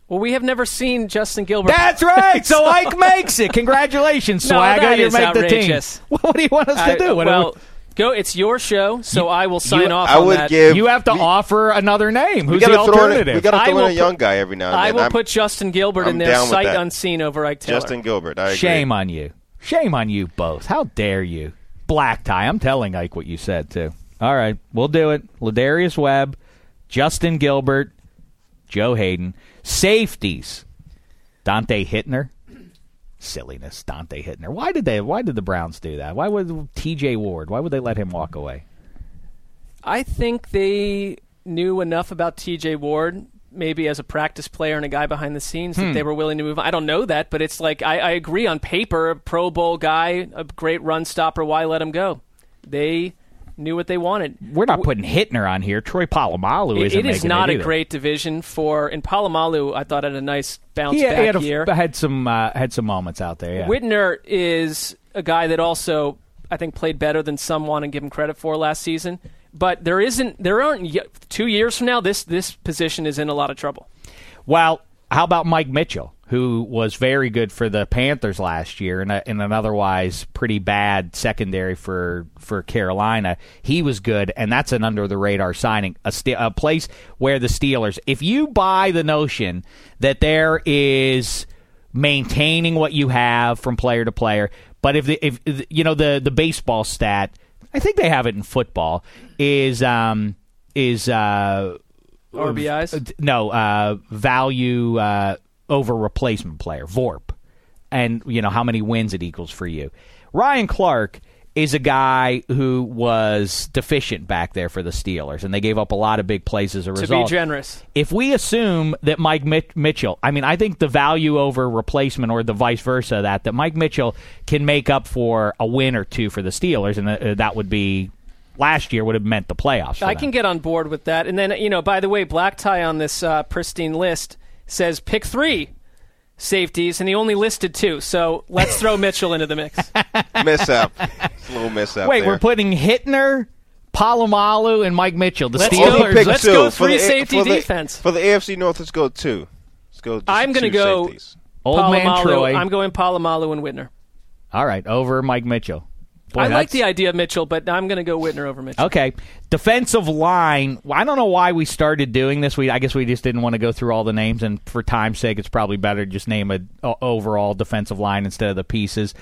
Well, we have never seen Justin Gilbert. That's right. So Ike makes it. Congratulations, No, Swagger. that you is make the team. outrageous. What do you want us to I- do? What do well, go. It's your show, so I will sign you- off I on would that. give- you have to we- offer another name. We Who's the gotta throw in, alternative? we got to I throw will in a young put- guy every now and I then. will I'm- put Justin Gilbert I'm in there, down with sight that. unseen over Ike Taylor. Justin Gilbert. I agree. Shame on you. Shame on you both. How dare you? Black tie. I'm telling Ike what you said, too. All right. We'll do it. Ladarius Webb, Justin Gilbert, Joe Hayden. Safeties. Dante Hittner. Silliness, Dante Hittner. Why did they? Why did the Browns do that? Why would T J Ward? Why would they let him walk away? I think they knew enough about T J Ward, maybe as a practice player and a guy behind the scenes, Hmm. that they were willing to move on. I don't know that, but it's like, I, I agree on paper, a Pro Bowl guy, a great run stopper, why let him go? They knew what they wanted. We're not putting Hittner on here. Troy Polamalu It, isn't it is making not it a either. great division for, and Palomalu, I thought, had a nice bounce He, back he had, a, year. had some uh, had some moments out there. Yeah. Whitner is a guy that also, I think, played better than some want to give him credit for last season. But there isn't, there aren't y- two years from now. This this position is in a lot of trouble. Well, how about Mike Mitchell, who was very good for the Panthers last year in, a, in an otherwise pretty bad secondary for for Carolina? He was good, and that's an under-the-radar signing, a, st- a place where the Steelers, if you buy the notion that there is maintaining what you have from player to player, but if, the, if you know, the, the baseball stat, I think they have it in football, is um, is uh, R B Is? no uh, value uh, over replacement player, V O R P, and you know how many wins it equals for you. Ryan Clark is a guy who was deficient back there for the Steelers, and they gave up a lot of big plays as a To result. be generous. If we assume that Mike Mit- Mitchell, I mean, I think the value over replacement or the vice versa, that, that Mike Mitchell can make up for a win or two for the Steelers, and uh, that would be, last year would have meant the playoffs for I them. can get on board with that. And then, you know, by the way, Black Tie on this uh, pristine list says pick three safeties, and he only listed two. So let's throw Mitchell into the mix. Mishap. It's a little mishap Wait, there. we're putting Hittner, Palomalu, and Mike Mitchell. The Let's Steelers. go- Pick let's two. go For the- three safety for the- defense. For the A F C North, let's go two. Let's go. just I'm going to two go safeties. Old man Palomalu. Troy. I'm going Palomalu and Whitner. All right, over Mike Mitchell. Boy, I like that's- the idea of Mitchell, but I'm going to go Whitner over Mitchell. Okay. Defensive line. Well, I don't know why we started doing this. We I guess we just didn't want to go through all the names, and for time's sake, it's probably better to just name a, a overall defensive line instead of the pieces.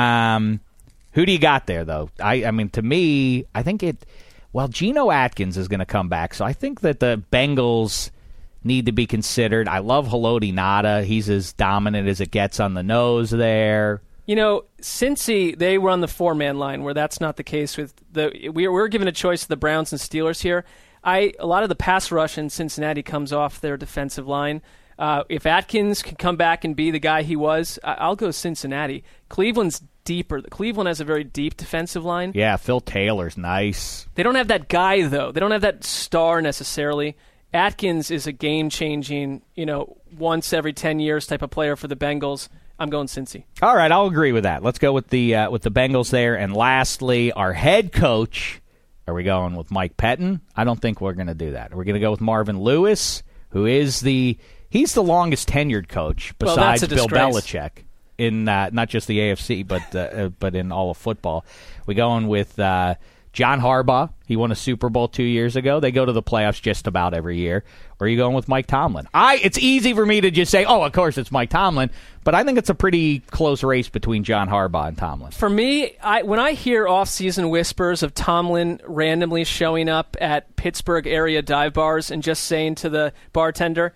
Um, who do you got there, though? I, I mean, to me, I think it. Well, Geno Atkins is going to come back, so I think that the Bengals need to be considered. I love Haloti Ngata. He's as dominant as it gets on the nose there. You know, Cincy, they run the four-man line, where that's not the case with the. We're we're given a choice of the Browns and Steelers here. I a lot of the pass rush in Cincinnati comes off their defensive line. Uh, if Atkins can come back and be the guy he was, I, I'll go Cincinnati. Cleveland's deeper. Cleveland has a very deep defensive line. Yeah, Phil Taylor's nice. They don't have that guy though. They don't have that star necessarily. Atkins is a game-changing, you know, once every ten years type of player for the Bengals. I'm going Cincy. All right, I'll agree with that. Let's go with the uh, with the Bengals there. And lastly, our head coach. Are we going with Mike Pettin? I don't think we're going to do that. We're going to go with Marvin Lewis, who is the he's the longest tenured coach Well, besides that's a Bill disgrace. Belichick in uh, not just the A F C, but uh, uh, but in all of football. We're going with uh, John Harbaugh. He won a Super Bowl two years ago. They go to the playoffs just about every year. Or are you going with Mike Tomlin? I. It's easy for me to just say, oh, of course it's Mike Tomlin, but I think it's a pretty close race between John Harbaugh and Tomlin. For me, I, when I hear off-season whispers of Tomlin randomly showing up at Pittsburgh area dive bars and just saying to the bartender,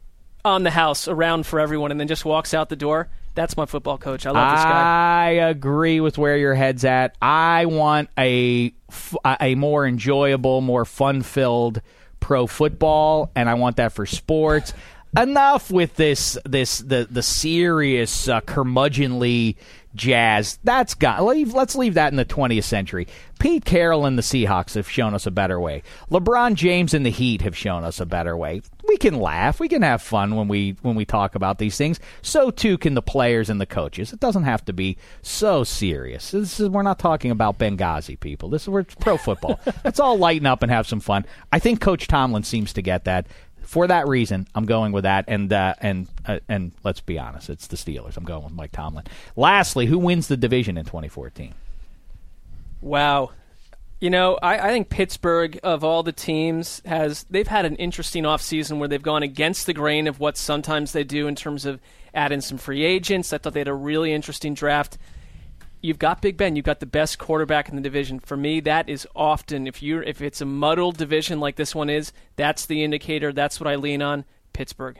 on the house, around for everyone, and then just walks out the door, that's my football coach. I love this guy. I agree with where your head's at. I want a, a more enjoyable, more fun-filled pro football, and I want that for sports. Enough with this, this the the serious, uh, curmudgeonly jazz. That's got. Leave, let's leave that in the twentieth century. Pete Carroll and the Seahawks have shown us a better way. LeBron James and the Heat have shown us a better way. We can laugh. We can have fun when we when we talk about these things. So too can the players and the coaches. It doesn't have to be so serious. This is, we're not talking about Benghazi, people. This is we're pro football. Let's all lighten up and have some fun. I think Coach Tomlin seems to get that. For that reason, I'm going with that. And uh, and uh, and let's be honest, it's the Steelers. I'm going with Mike Tomlin. Lastly, who wins the division in twenty fourteen? Wow. You know, I, I think Pittsburgh, of all the teams, has they've had an interesting offseason where they've gone against the grain of what sometimes they do in terms of adding some free agents. I thought they had a really interesting draft. You've got Big Ben. You've got the best quarterback in the division. For me, that is often, if you if it's a muddled division like this one is, that's the indicator. That's what I lean on. Pittsburgh.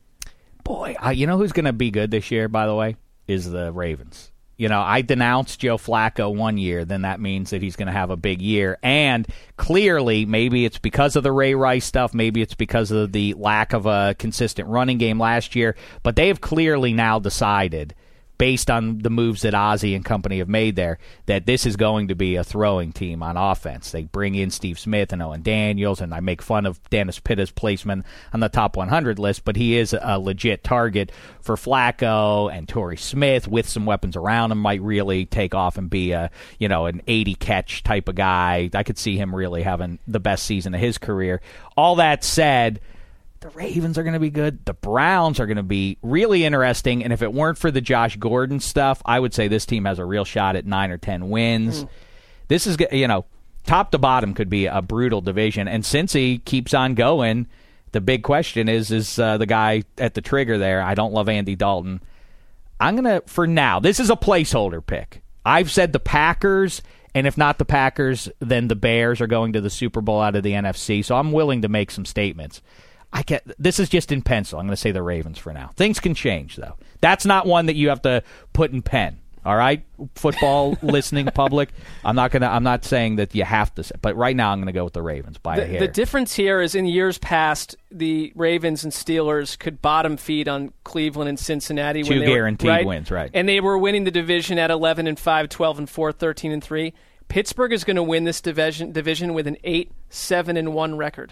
Boy, uh, you know who's going to be good this year, by the way, is the Ravens. You know, I denounced Joe Flacco one year, then that means that he's going to have a big year. And clearly, maybe it's because of the Ray Rice stuff, maybe it's because of the lack of a consistent running game last year, but they have clearly now decided, based on the moves that Ozzie and company have made there, that this is going to be a throwing team on offense. They bring in Steve Smith and Owen Daniels, and I make fun of Dennis Pitta's placement on the top one hundred list, but he is a legit target for Flacco, and Torrey Smith, with some weapons around him, might really take off and be a, you know, an eighty-catch type of guy. I could see him really having the best season of his career. All that said, the Ravens are going to be good. The Browns are going to be really interesting. And if it weren't for the Josh Gordon stuff, I would say this team has a real shot at nine or ten wins. Mm. This is, you know, top to bottom could be a brutal division. And since he keeps on going, the big question is, is uh, the guy at the trigger there. I don't love Andy Dalton. I'm going to, for now, this is a placeholder pick. I've said the Packers, and if not the Packers, then the Bears are going to the Super Bowl out of the N F C. So I'm willing to make some statements. I can't, this is just in pencil. I'm going to say the Ravens for now. Things can change, though. That's not one that you have to put in pen. All right, football listening public. I'm not gonna. I'm not saying that you have to. Say, but right now, I'm going to go with the Ravens by the, a hair. The difference here is, in years past, the Ravens and Steelers could bottom feed on Cleveland and Cincinnati. Two when they guaranteed were, right? wins, right? And they were winning the division at eleven and five, twelve and four, thirteen and three. Pittsburgh is going to win this division division with an eight, seven and one record.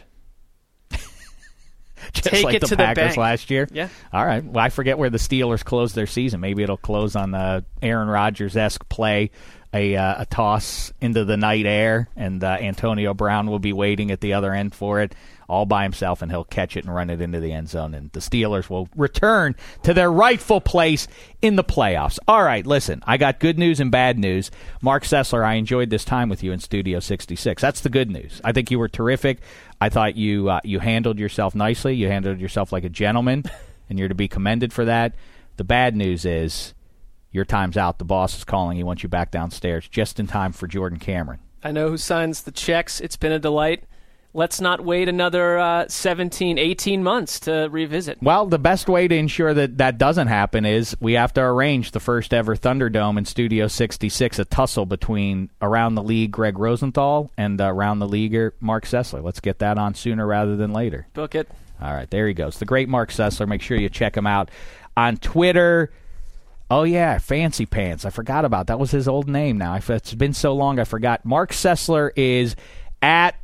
Just Take like it the to Packers the bank. last year. Yeah. All right. Well, I forget where the Steelers closed their season. Maybe it'll close on the Aaron Rodgers-esque play, a uh, a toss into the night air, and uh, Antonio Brown will be waiting at the other end for it all by himself, and he'll catch it and run it into the end zone, and the Steelers will return to their rightful place in the playoffs. All right, listen, I got good news and bad news. Mark Sessler, I enjoyed this time with you in Studio sixty-six. That's the good news. I think you were terrific. I thought you uh, you handled yourself nicely. You handled yourself like a gentleman, and you're to be commended for that. The bad news is your time's out. The boss is calling. He wants you back downstairs just in time for Jordan Cameron. I know who signs the checks. It's been a delight. Let's not wait another uh, seventeen, eighteen months to revisit. Well, the best way to ensure that that doesn't happen is we have to arrange the first ever Thunderdome in Studio sixty-six, a tussle between Around the League Greg Rosenthal and uh, Around the Leaguer Mark Sessler. Let's get that on sooner rather than later. Book it. All right, there he goes. The great Mark Sessler. Make sure you check him out on Twitter. Oh, yeah, Fancy Pants. I forgot about that. Was his old name now. It's been so long I forgot. Mark Sessler is at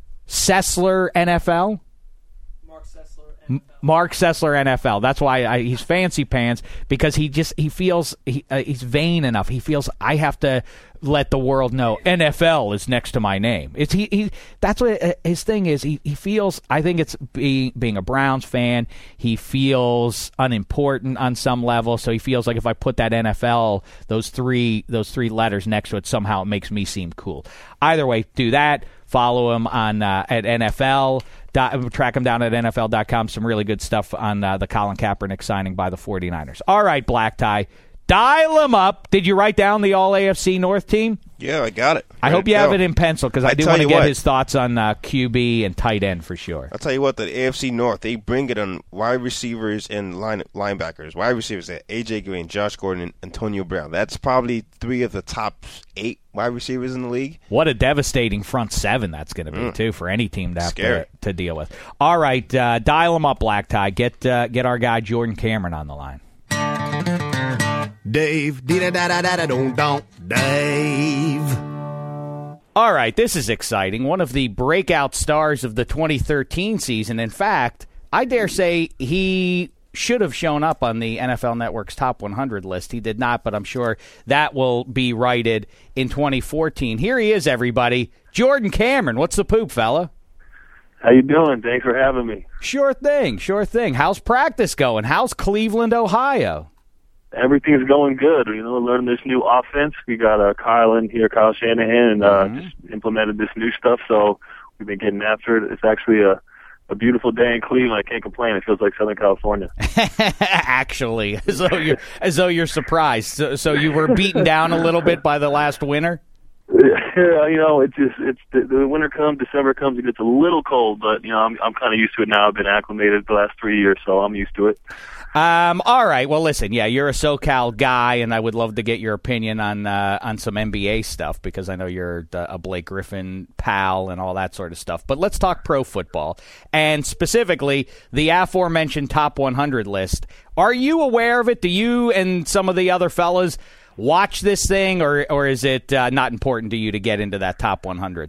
Sessler N F L? Mark Sessler N F L. Mark Sessler N F L. That's why I, he's Fancy Pants, because he just he feels he, uh, he's vain enough. He feels I have to let the world know N F L is next to my name. It's he, he that's what uh, his thing is. He he feels I think it's being being a Browns fan, he feels unimportant on some level, so he feels like if I put that N F L, those three those three letters next to it, somehow it makes me seem cool. Either way, do that. Follow him on uh, at N F L. Dot, track him down at N F L dot com. Some really good stuff on uh, the Colin Kaepernick signing by the 49ers. All right, Black Tie. Dial him up. Did you write down the All A F C North team? Yeah, I got it. I Ready hope you have it in pencil, because I, I do want to get what, his thoughts on uh, Q B and tight end for sure. I'll tell you what, the A F C North, they bring it on wide receivers and line, linebackers. Wide receivers, A J Green, Josh Gordon, and Antonio Brown. That's probably three of the top eight wide receivers in the league. What a devastating front seven that's going to be, mm. too, for any team to have to, to deal with. All right, uh, dial him up, Black Tie. Get, uh, get our guy Jordan Cameron on the line. Dave, dee-da-da-da-da-don't, Dave. All right, this is exciting. One of the breakout stars of the twenty thirteen season. In fact, I dare say he should have shown up on the N F L Network's top one hundred list. He did not, but I'm sure that will be righted in twenty fourteen. Here he is, everybody. Jordan Cameron. What's the poop, fella? How you doing? Thanks for having me. Sure thing, sure thing. How's practice going? How's Cleveland, Ohio? Everything's going good. You know, learning this new offense. We got uh, Kyle in here, Kyle Shanahan, and uh, Mm-hmm. just implemented this new stuff. So we've been getting after it. It's actually a, a beautiful day in Cleveland. I can't complain. It feels like Southern California. Actually, as though you're as though you're surprised. So, so you were beaten down a little bit by the last winter. Yeah, you know, it's just it's the, the winter comes, December comes, it gets a little cold, but you know, I'm I'm kind of used to it now. I've been acclimated the last three years, so I'm used to it. Um, all right. Well, listen. Yeah, you're a SoCal guy, and I would love to get your opinion on uh, on some N B A stuff because I know you're a Blake Griffin pal and all that sort of stuff. But let's talk pro football, and specifically the aforementioned top one hundred list. Are you aware of it? Do you and some of the other fellas watch this thing, or or is it uh, not important to you to get into that top one hundred?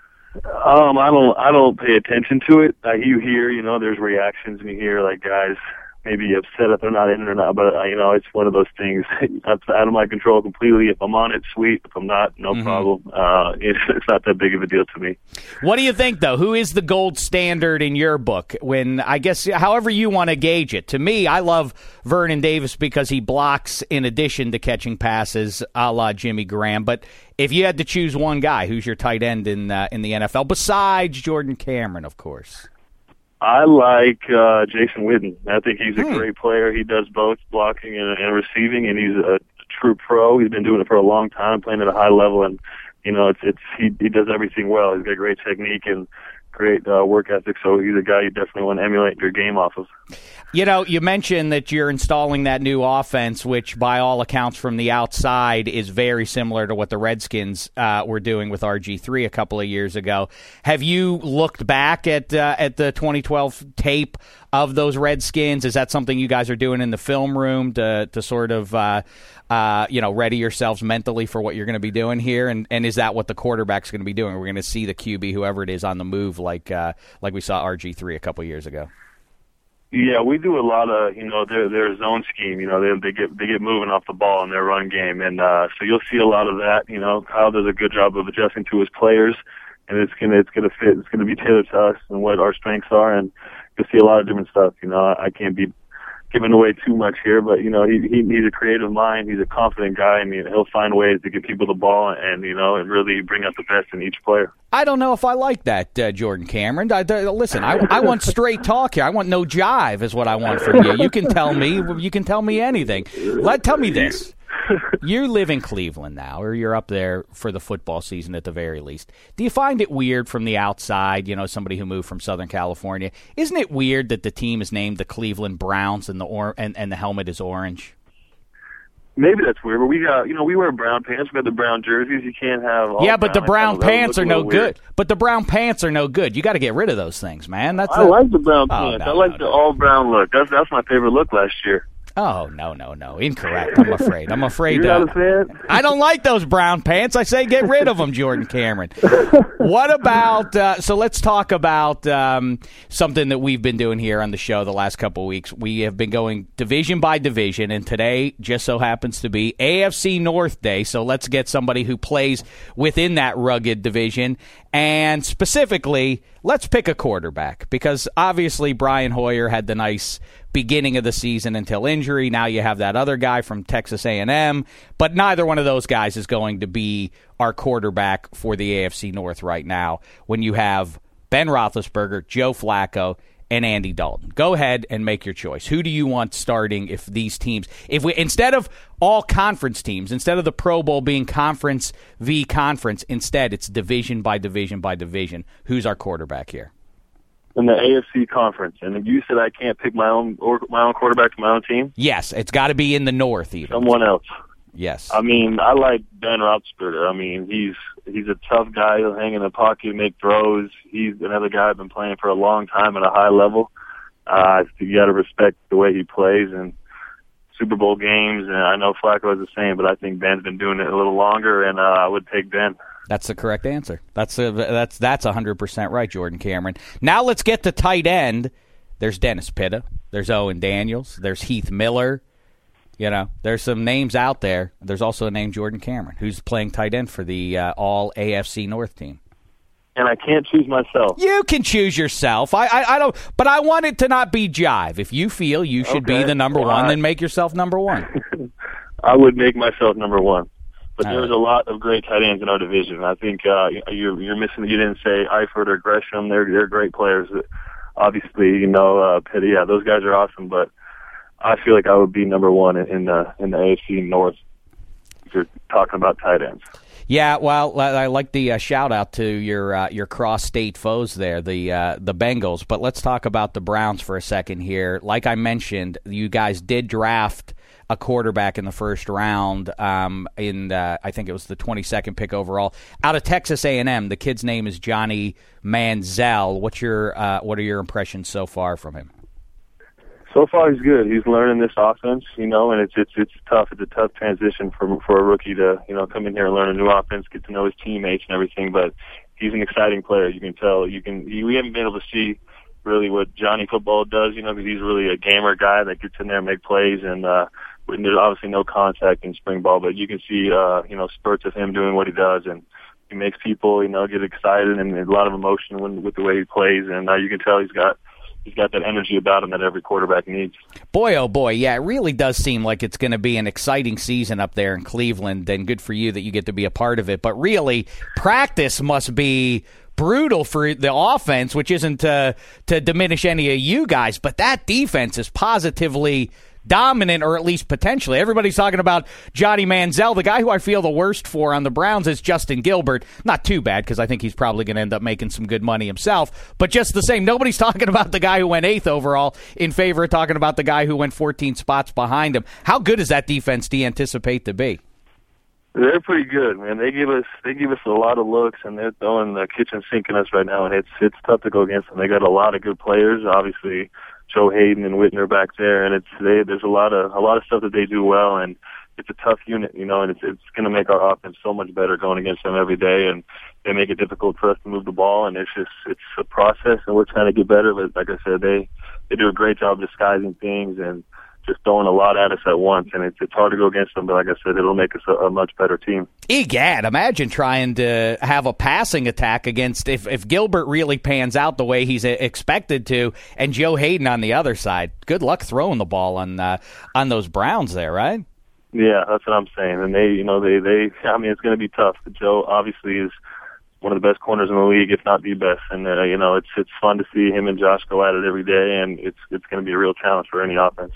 Um, I don't I don't pay attention to it. Uh, you hear, you know, there's reactions, and you hear like guys maybe upset if they're not in it or not, but uh, you know, it's one of those things that's out of my control completely. If I'm on it, sweet. If I'm not, no Mm-hmm. problem. Uh, it's, it's not that big of a deal to me. What do you think, though? Who is the gold standard in your book? When I guess however you want to gauge it. To me, I love Vernon Davis because he blocks in addition to catching passes, a la Jimmy Graham. But if you had to choose one guy, who's your tight end in uh, in the N F L besides Jordan Cameron, of course? I like uh, Jason Witten. I think he's a Hmm. great player. He does both blocking and, and receiving, and he's a true pro. He's been doing it for a long time, playing at a high level, and you know, it's it's he he does everything well. He's got great technique and great uh, work ethic. So he's a guy you definitely want to emulate your game off of. You know, you mentioned that you're installing that new offense, which by all accounts from the outside is very similar to what the Redskins uh, were doing with R G three a couple of years ago. Have you looked back at uh, at the twenty twelve tape of those Redskins? Is that something you guys are doing in the film room to to sort of uh, uh, you know ready yourselves mentally for what you're going to be doing here? And and is that what the quarterback's going to be doing? We're going to see the Q B, whoever it is, on the move like uh, like we saw R G three a couple of years ago. Yeah, we do a lot of, you know, their their zone scheme. You know, they they get they get moving off the ball in their run game, and uh, so you'll see a lot of that. You know, Kyle does a good job of adjusting to his players, and it's gonna it's gonna fit. It's gonna be tailored to us and what our strengths are, and you'll see a lot of different stuff. You know, I, I can't be giving away too much here, but you know, he, he he's a creative mind. He's a confident guy, and you know, he'll find ways to get people the ball and you know, and really bring out the best in each player. I don't know if I like that, uh, Jordan Cameron. I, I, listen, I, I want straight talk here. I want no jive is what I want from you. You can tell me. You can tell me anything. Let Tell me this. You live in Cleveland now, or you're up there for the football season at the very least. Do you find it weird from the outside, you know, somebody who moved from Southern California? Isn't it weird that the team is named the Cleveland Browns and the or- and, and the helmet is orange? Maybe that's weird, but we got, you know, we wear brown pants. We got the brown jerseys. You can't have all Yeah, but the brown. brown It kind of pants looks are a no little weird. good. But the brown pants are no good. You got to get rid of those things, man. That's I the- like the brown Oh, pants. no, I like no, the no. all brown look. That's that's my favorite look last year. Oh, no, no, no. Incorrect. I'm afraid. I'm afraid. You're uh, not a fan? I don't like those brown pants. I say get rid of them, Jordan Cameron. What about, uh, so let's talk about um, something that we've been doing here on the show the last couple of weeks. We have been going division by division, and today just so happens to be A F C North Day, so let's get somebody who plays within that rugged division. And specifically, let's pick a quarterback, because obviously Brian Hoyer had the nice beginning of the season until injury. Now you have that other guy from Texas A and M, but neither one of those guys is going to be our quarterback for the A F C North right now when you have Ben Roethlisberger, Joe Flacco, and Andy Dalton. Go ahead and make your choice. Who do you want starting if these teams, if we, instead of all conference teams, instead of the Pro Bowl being conference v. conference, instead it's division by division by division, who's our quarterback here? In the A F C conference, and you said I can't pick my own or my own quarterback for my own team. Yes, it's got to be in the North even. Someone else. Yes. I mean, I like Ben Roethlisberger. I mean, he's he's a tough guy. He'll hang in the pocket, make throws. He's another guy I've been playing for a long time at a high level. Uh, you got to respect the way he plays and Super Bowl games. And I know Flacco is the same, but I think Ben's been doing it a little longer, and uh, I would take Ben. That's the correct answer. That's a, that's that's one hundred percent right, Jordan Cameron. Now let's get to tight end. There's Dennis Pitta. There's Owen Daniels. There's Heath Miller. You know, there's some names out there. There's also a name Jordan Cameron, who's playing tight end for the uh, all A F C North team. and I can't choose myself. You can choose yourself. I, I, I don't, but I want it to not be jive. If you feel you should Okay. be the number Well, one, I- then make yourself number one. I would make myself number one. But All there's right. a lot of great tight ends in our division. I think uh, you're you're missing. You didn't say Eifert or Gresham. They're they're great players. Obviously, you know, uh, Petty, yeah, those guys are awesome. But I feel like I would be number one in, in the in the A F C North if you're talking about tight ends. Yeah, well, I like the uh, shout out to your uh, your cross state foes there, the uh, the Bengals. But let's talk about the Browns for a second here. Like I mentioned, you guys did draft a quarterback in the first round. Um, in uh, I think it was the twenty-second pick overall, out of Texas A and M. The kid's name is Johnny Manziel. What's your uh, what are your impressions so far from him? So far, he's good. He's learning this offense, you know, and it's it's it's tough. It's a tough transition for for a rookie to you know come in here and learn a new offense, get to know his teammates and everything. But he's an exciting player. You can tell. You can. He, we haven't been able to see really what Johnny Football does, you know, because he's really a gamer guy that gets in there and make plays. And uh, when there's obviously no contact in spring ball, but you can see uh, you know spurts of him doing what he does, and he makes people you know get excited and a lot of emotion when, with the way he plays. And uh, you can tell he's got. He's got that energy about him that every quarterback needs. Boy, oh boy, yeah, it really does seem like it's going to be an exciting season up there in Cleveland, and good for you that you get to be a part of it. But really, practice must be brutal for the offense, which isn't to, to diminish any of you guys, but that defense is positively dominant, or at least potentially. Everybody's talking about Johnny Manziel. The guy who I feel the worst for on the Browns is Justin Gilbert. Not too bad, because I think he's probably going to end up making some good money himself. But just the same, nobody's talking about the guy who went eighth overall in favor of talking about the guy who went fourteen spots behind him. How good is that defense do you anticipate to be? They're pretty good, man. They give us they give us a lot of looks, and they're throwing the kitchen sink in us right now, and it's it's tough to go against them. They got a lot of good players, obviously. Joe Hayden and Whitner back there, and it's they, there's a lot of a lot of stuff that they do well, and it's a tough unit, you know, and it's it's going to make our offense so much better going against them every day, and they make it difficult for us to move the ball, and it's just it's a process, and we're trying to get better. But like I said, they they do a great job disguising things and just throwing a lot at us at once, and it's it's hard to go against them. But like I said, it'll make us a, a much better team. Egad, imagine trying to have a passing attack against if, if Gilbert really pans out the way he's expected to, and Joe Hayden on the other side. Good luck throwing the ball on uh, on those Browns there, right? Yeah, that's what I'm saying. And they, you know, they they. I mean, it's going to be tough. Joe obviously is one of the best corners in the league, if not the best. And uh, you know, it's it's fun to see him and Josh go at it every day, and it's it's going to be a real challenge for any offense.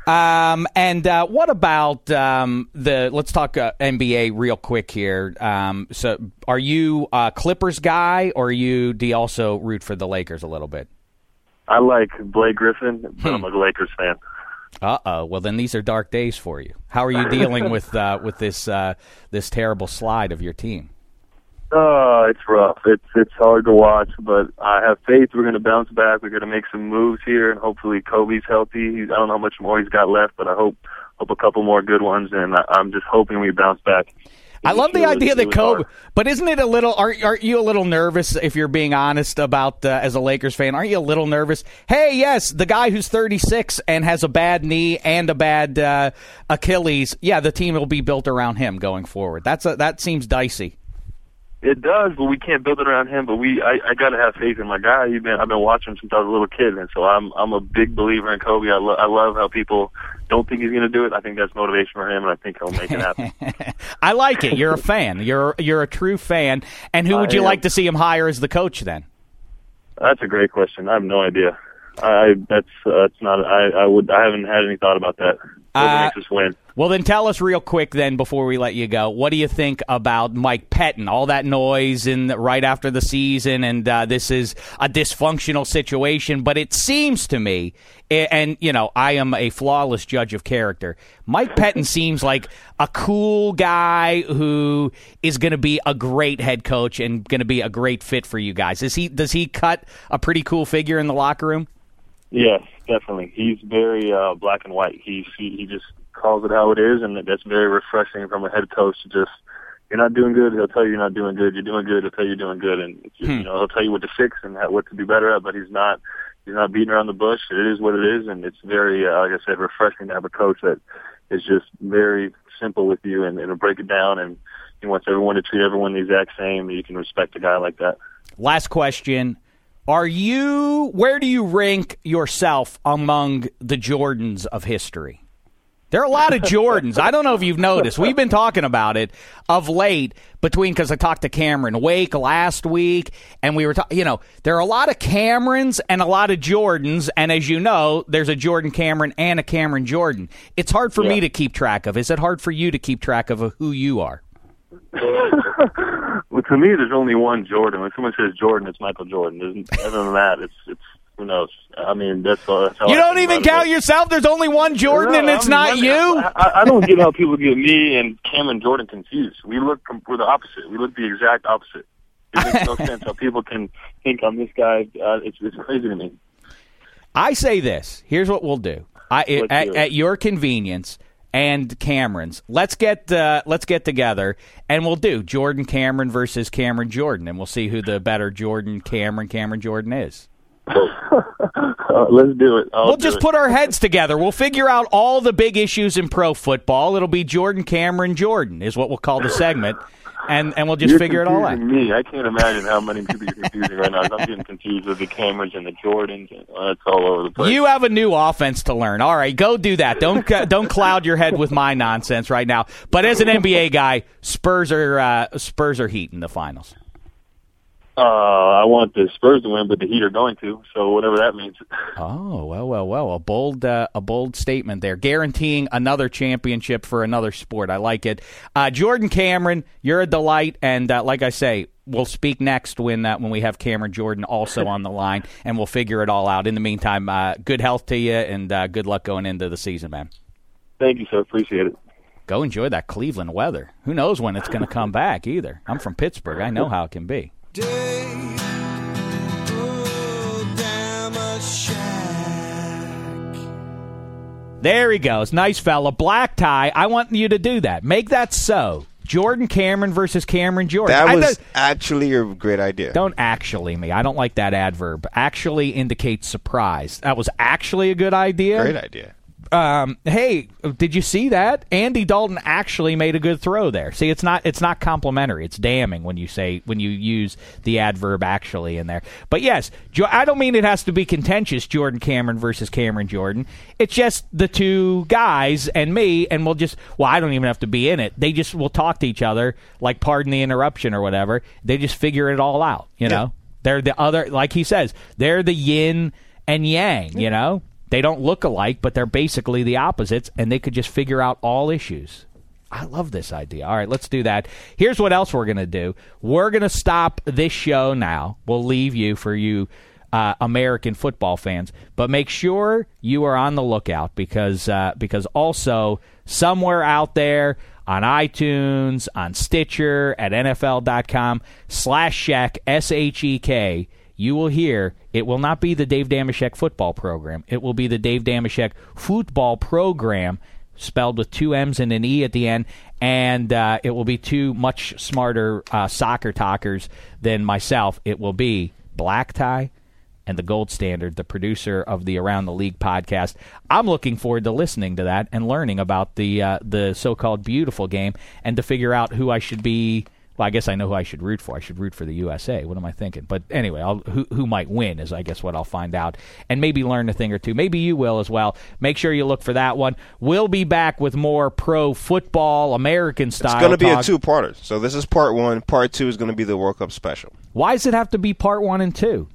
Um, and uh, what about um, the? Let's talk uh, N B A real quick here. Um, so, are you a Clippers guy, or are you do you also root for the Lakers a little bit? I like Blake Griffin, but Hmm. I'm a Lakers fan. Uh oh. Well, then these are dark days for you. How are you dealing with uh, with this uh, this terrible slide of your team? Oh, it's rough. It's it's hard to watch, but I have faith we're going to bounce back. We're going to make some moves here, and hopefully Kobe's healthy. He's, I don't know how much more he's got left, but I hope hope a couple more good ones, and I, I'm just hoping we bounce back. I love the It was- idea it that was Kobe, hard. but isn't it a little? Aren't, aren't you a little nervous if you're being honest about uh, as a Lakers fan? Aren't you a little nervous? Hey, yes, the guy who's thirty-six and has a bad knee and a bad uh, Achilles. Yeah, the team will be built around him going forward. That's a, that seems dicey. It does, but we can't build it around him. But we, I, I got to have faith in my guy. He's been, I've been watching him since I was a little kid, and so I'm, I'm a big believer in Kobe. I, lo- I love how people don't think he's going to do it. I think that's motivation for him, and I think he'll make it happen. I like it. You're a fan. You're you're a true fan. And who would I you am. like to see him hire as the coach then? That's a great question. I have no idea. I, that's, uh, that's not. I, I would. I haven't had any thought about that. Whoever Uh, makes us win. Well, then tell us real quick then before we let you go. What do you think about Mike Pettin? All that noise in right after the season, and uh, this is a dysfunctional situation. But it seems to me, and, you know, I am a flawless judge of character, Mike Pettin seems like a cool guy who is going to be a great head coach and going to be a great fit for you guys. Is he? Does he cut a pretty cool figure in the locker room? Yes, definitely. He's very uh, black and white. He, he he just calls it how it is, and that's very refreshing from a head coach to just, you're not doing good, he'll tell you you're not doing good. You're doing good, he'll tell you you're doing good, and it's just, Hmm. you know, he'll tell you what to fix and how, what to do better at. But he's not he's not beating around the bush. It is what it is, and it's very, uh, like I said, refreshing to have a coach that is just very simple with you and it'll break it down. And he wants everyone to treat everyone the exact same. You can respect a guy like that. last question. Are you, where do you rank yourself among the Jordans of history? There are a lot of Jordans. I don't know if you've noticed. We've been talking about it of late between, because I talked to Cameron Wake last week, and we were talking, you know, there are a lot of Camerons and a lot of Jordans, and as you know, there's a Jordan Cameron and a Cameron Jordan. It's hard for yeah. me to keep track of. Is it hard for you to keep track of who you are? Well, to me, there's only one Jordan. When someone says Jordan, it's Michael Jordan. There's, other than that, it's it's who knows. I mean, that's all. That's how you I don't even count it. yourself. There's only one Jordan, no, and it's I mean, not I mean, you. I, I don't get how people get me and Cameron Jordan confused. We look we're the opposite. We look the exact opposite. It makes no sense how people can think I'm this guy. Uh, it's it's crazy to me. I say this. Here's what we'll do. I it, at, at your convenience. And Cameron's. Let's get uh, let's get together, and we'll do Jordan Cameron versus Cameron Jordan, and we'll see who the better Jordan Cameron Cameron Jordan is. uh, let's do it. I'll we'll do just it. put our heads together. We'll figure out all the big issues in pro football. It'll be Jordan Cameron Jordan is what we'll call the segment. And and we'll just You're figure it all out. Me, I can't imagine how many people you're confusing right now. I'm getting confused with the Camerons and the Jordans. And, uh, it's all over the place. You have a new offense to learn. All right, go do that. Don't uh, don't cloud your head with my nonsense right now. But as an N B A guy, Spurs are uh, Spurs are Heat in the finals. Uh, I want the Spurs to win, but the Heat are going to. So whatever that means. Oh well, well, well. A bold, uh, a bold statement there, guaranteeing another championship for another sport. I like it. Uh, Jordan Cameron, you're a delight, and uh, like I say, we'll speak next when uh, when we have Cameron Jordan also on the line, and we'll figure it all out. In the meantime, uh, good health to you, and uh, good luck going into the season, man. Thank you, sir. Appreciate it. Go enjoy that Cleveland weather. Who knows when it's going to come back either. I'm from Pittsburgh. I know how it can be. Day, oh, damn a shack. There he goes. Nice fella. Black tie. I want you to do that. Make that so. Jordan Cameron versus Cameron Jordan. That was th- actually a great idea. Don't actually me. I don't like that adverb. Actually indicates surprise. That was actually a good idea. Great idea. Um, hey, did you see that? Andy Dalton actually made a good throw there. See, it's not it's not complimentary. It's damning when you say when you use the adverb actually in there. But yes, I don't mean it has to be contentious. Jordan Cameron versus Cameron Jordan. It's just the two guys and me, and we'll just well, I don't even have to be in it. They just will talk to each other, like pardon the interruption or whatever. They just figure it all out. You know, yeah. They're the other, like he says, they're the yin and yang. You know. They don't look alike, but they're basically the opposites, and they could just figure out all issues. I love this idea. All right, let's do that. Here's what else we're going to do. We're going to stop this show now. We'll leave you for you uh, American football fans, but make sure you are on the lookout because uh, because also somewhere out there on iTunes, on Stitcher, at N F L dot com slash Shek, S H E K, you will hear it will not be the Dave Dameshek football program. It will be the Dave Dameshek football program, spelled with two M's and an E at the end, and uh, it will be two much smarter uh, soccer talkers than myself. It will be Black Tie and the Gold Standard, the producer of the Around the League podcast. I'm looking forward to listening to that and learning about the uh, the so-called beautiful game and to figure out who I should be. Well, I guess I know who I should root for. I should root for the U S A. What am I thinking? But anyway, I'll, who who might win is, I guess, what I'll find out. And maybe learn a thing or two. Maybe you will as well. Make sure you look for that one. We'll be back with more pro football, American style. It's going to be talk. a two-parter. So this is part one. Part two is going to be the World Cup special. Why does it have to be part one and two?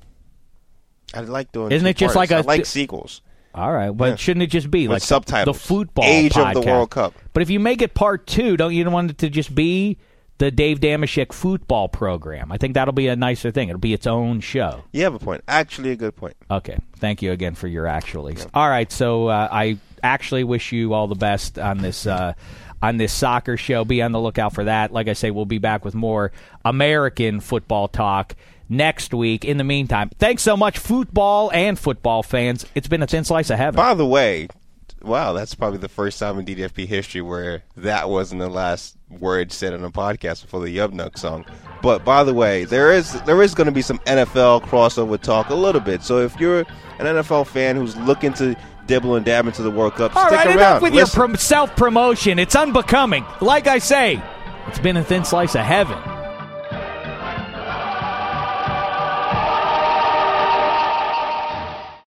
I like doing Isn't two it just parts. like a, I like sequels. All right, but Yeah. shouldn't it just be With like subtitles. the football Age podcast? of the World Cup. But if you make it part two, don't you want it to just be the Dave Dameshek football program? I think that'll be a nicer thing. It'll be its own show. You have a point. Actually, a good point. Okay. Thank you again for your actuallys. Yeah. All right, so uh, I actually wish you all the best on this uh, on this soccer show. Be on the lookout for that. Like I say, we'll be back with more American football talk next week. In the meantime, thanks so much, football and football fans. It's been a thin slice of heaven. By the way, wow, that's probably the first time in D D F P history where that wasn't the last word said on a podcast before the Yubnuk song. But by the way, there is there is going to be some N F L crossover talk a little bit. So if you're an N F L fan who's looking to dibble and dab into the World Cup, all stick right, around. Enough with Listen. your prom- self-promotion. It's unbecoming. Like I say, it's been a thin slice of heaven.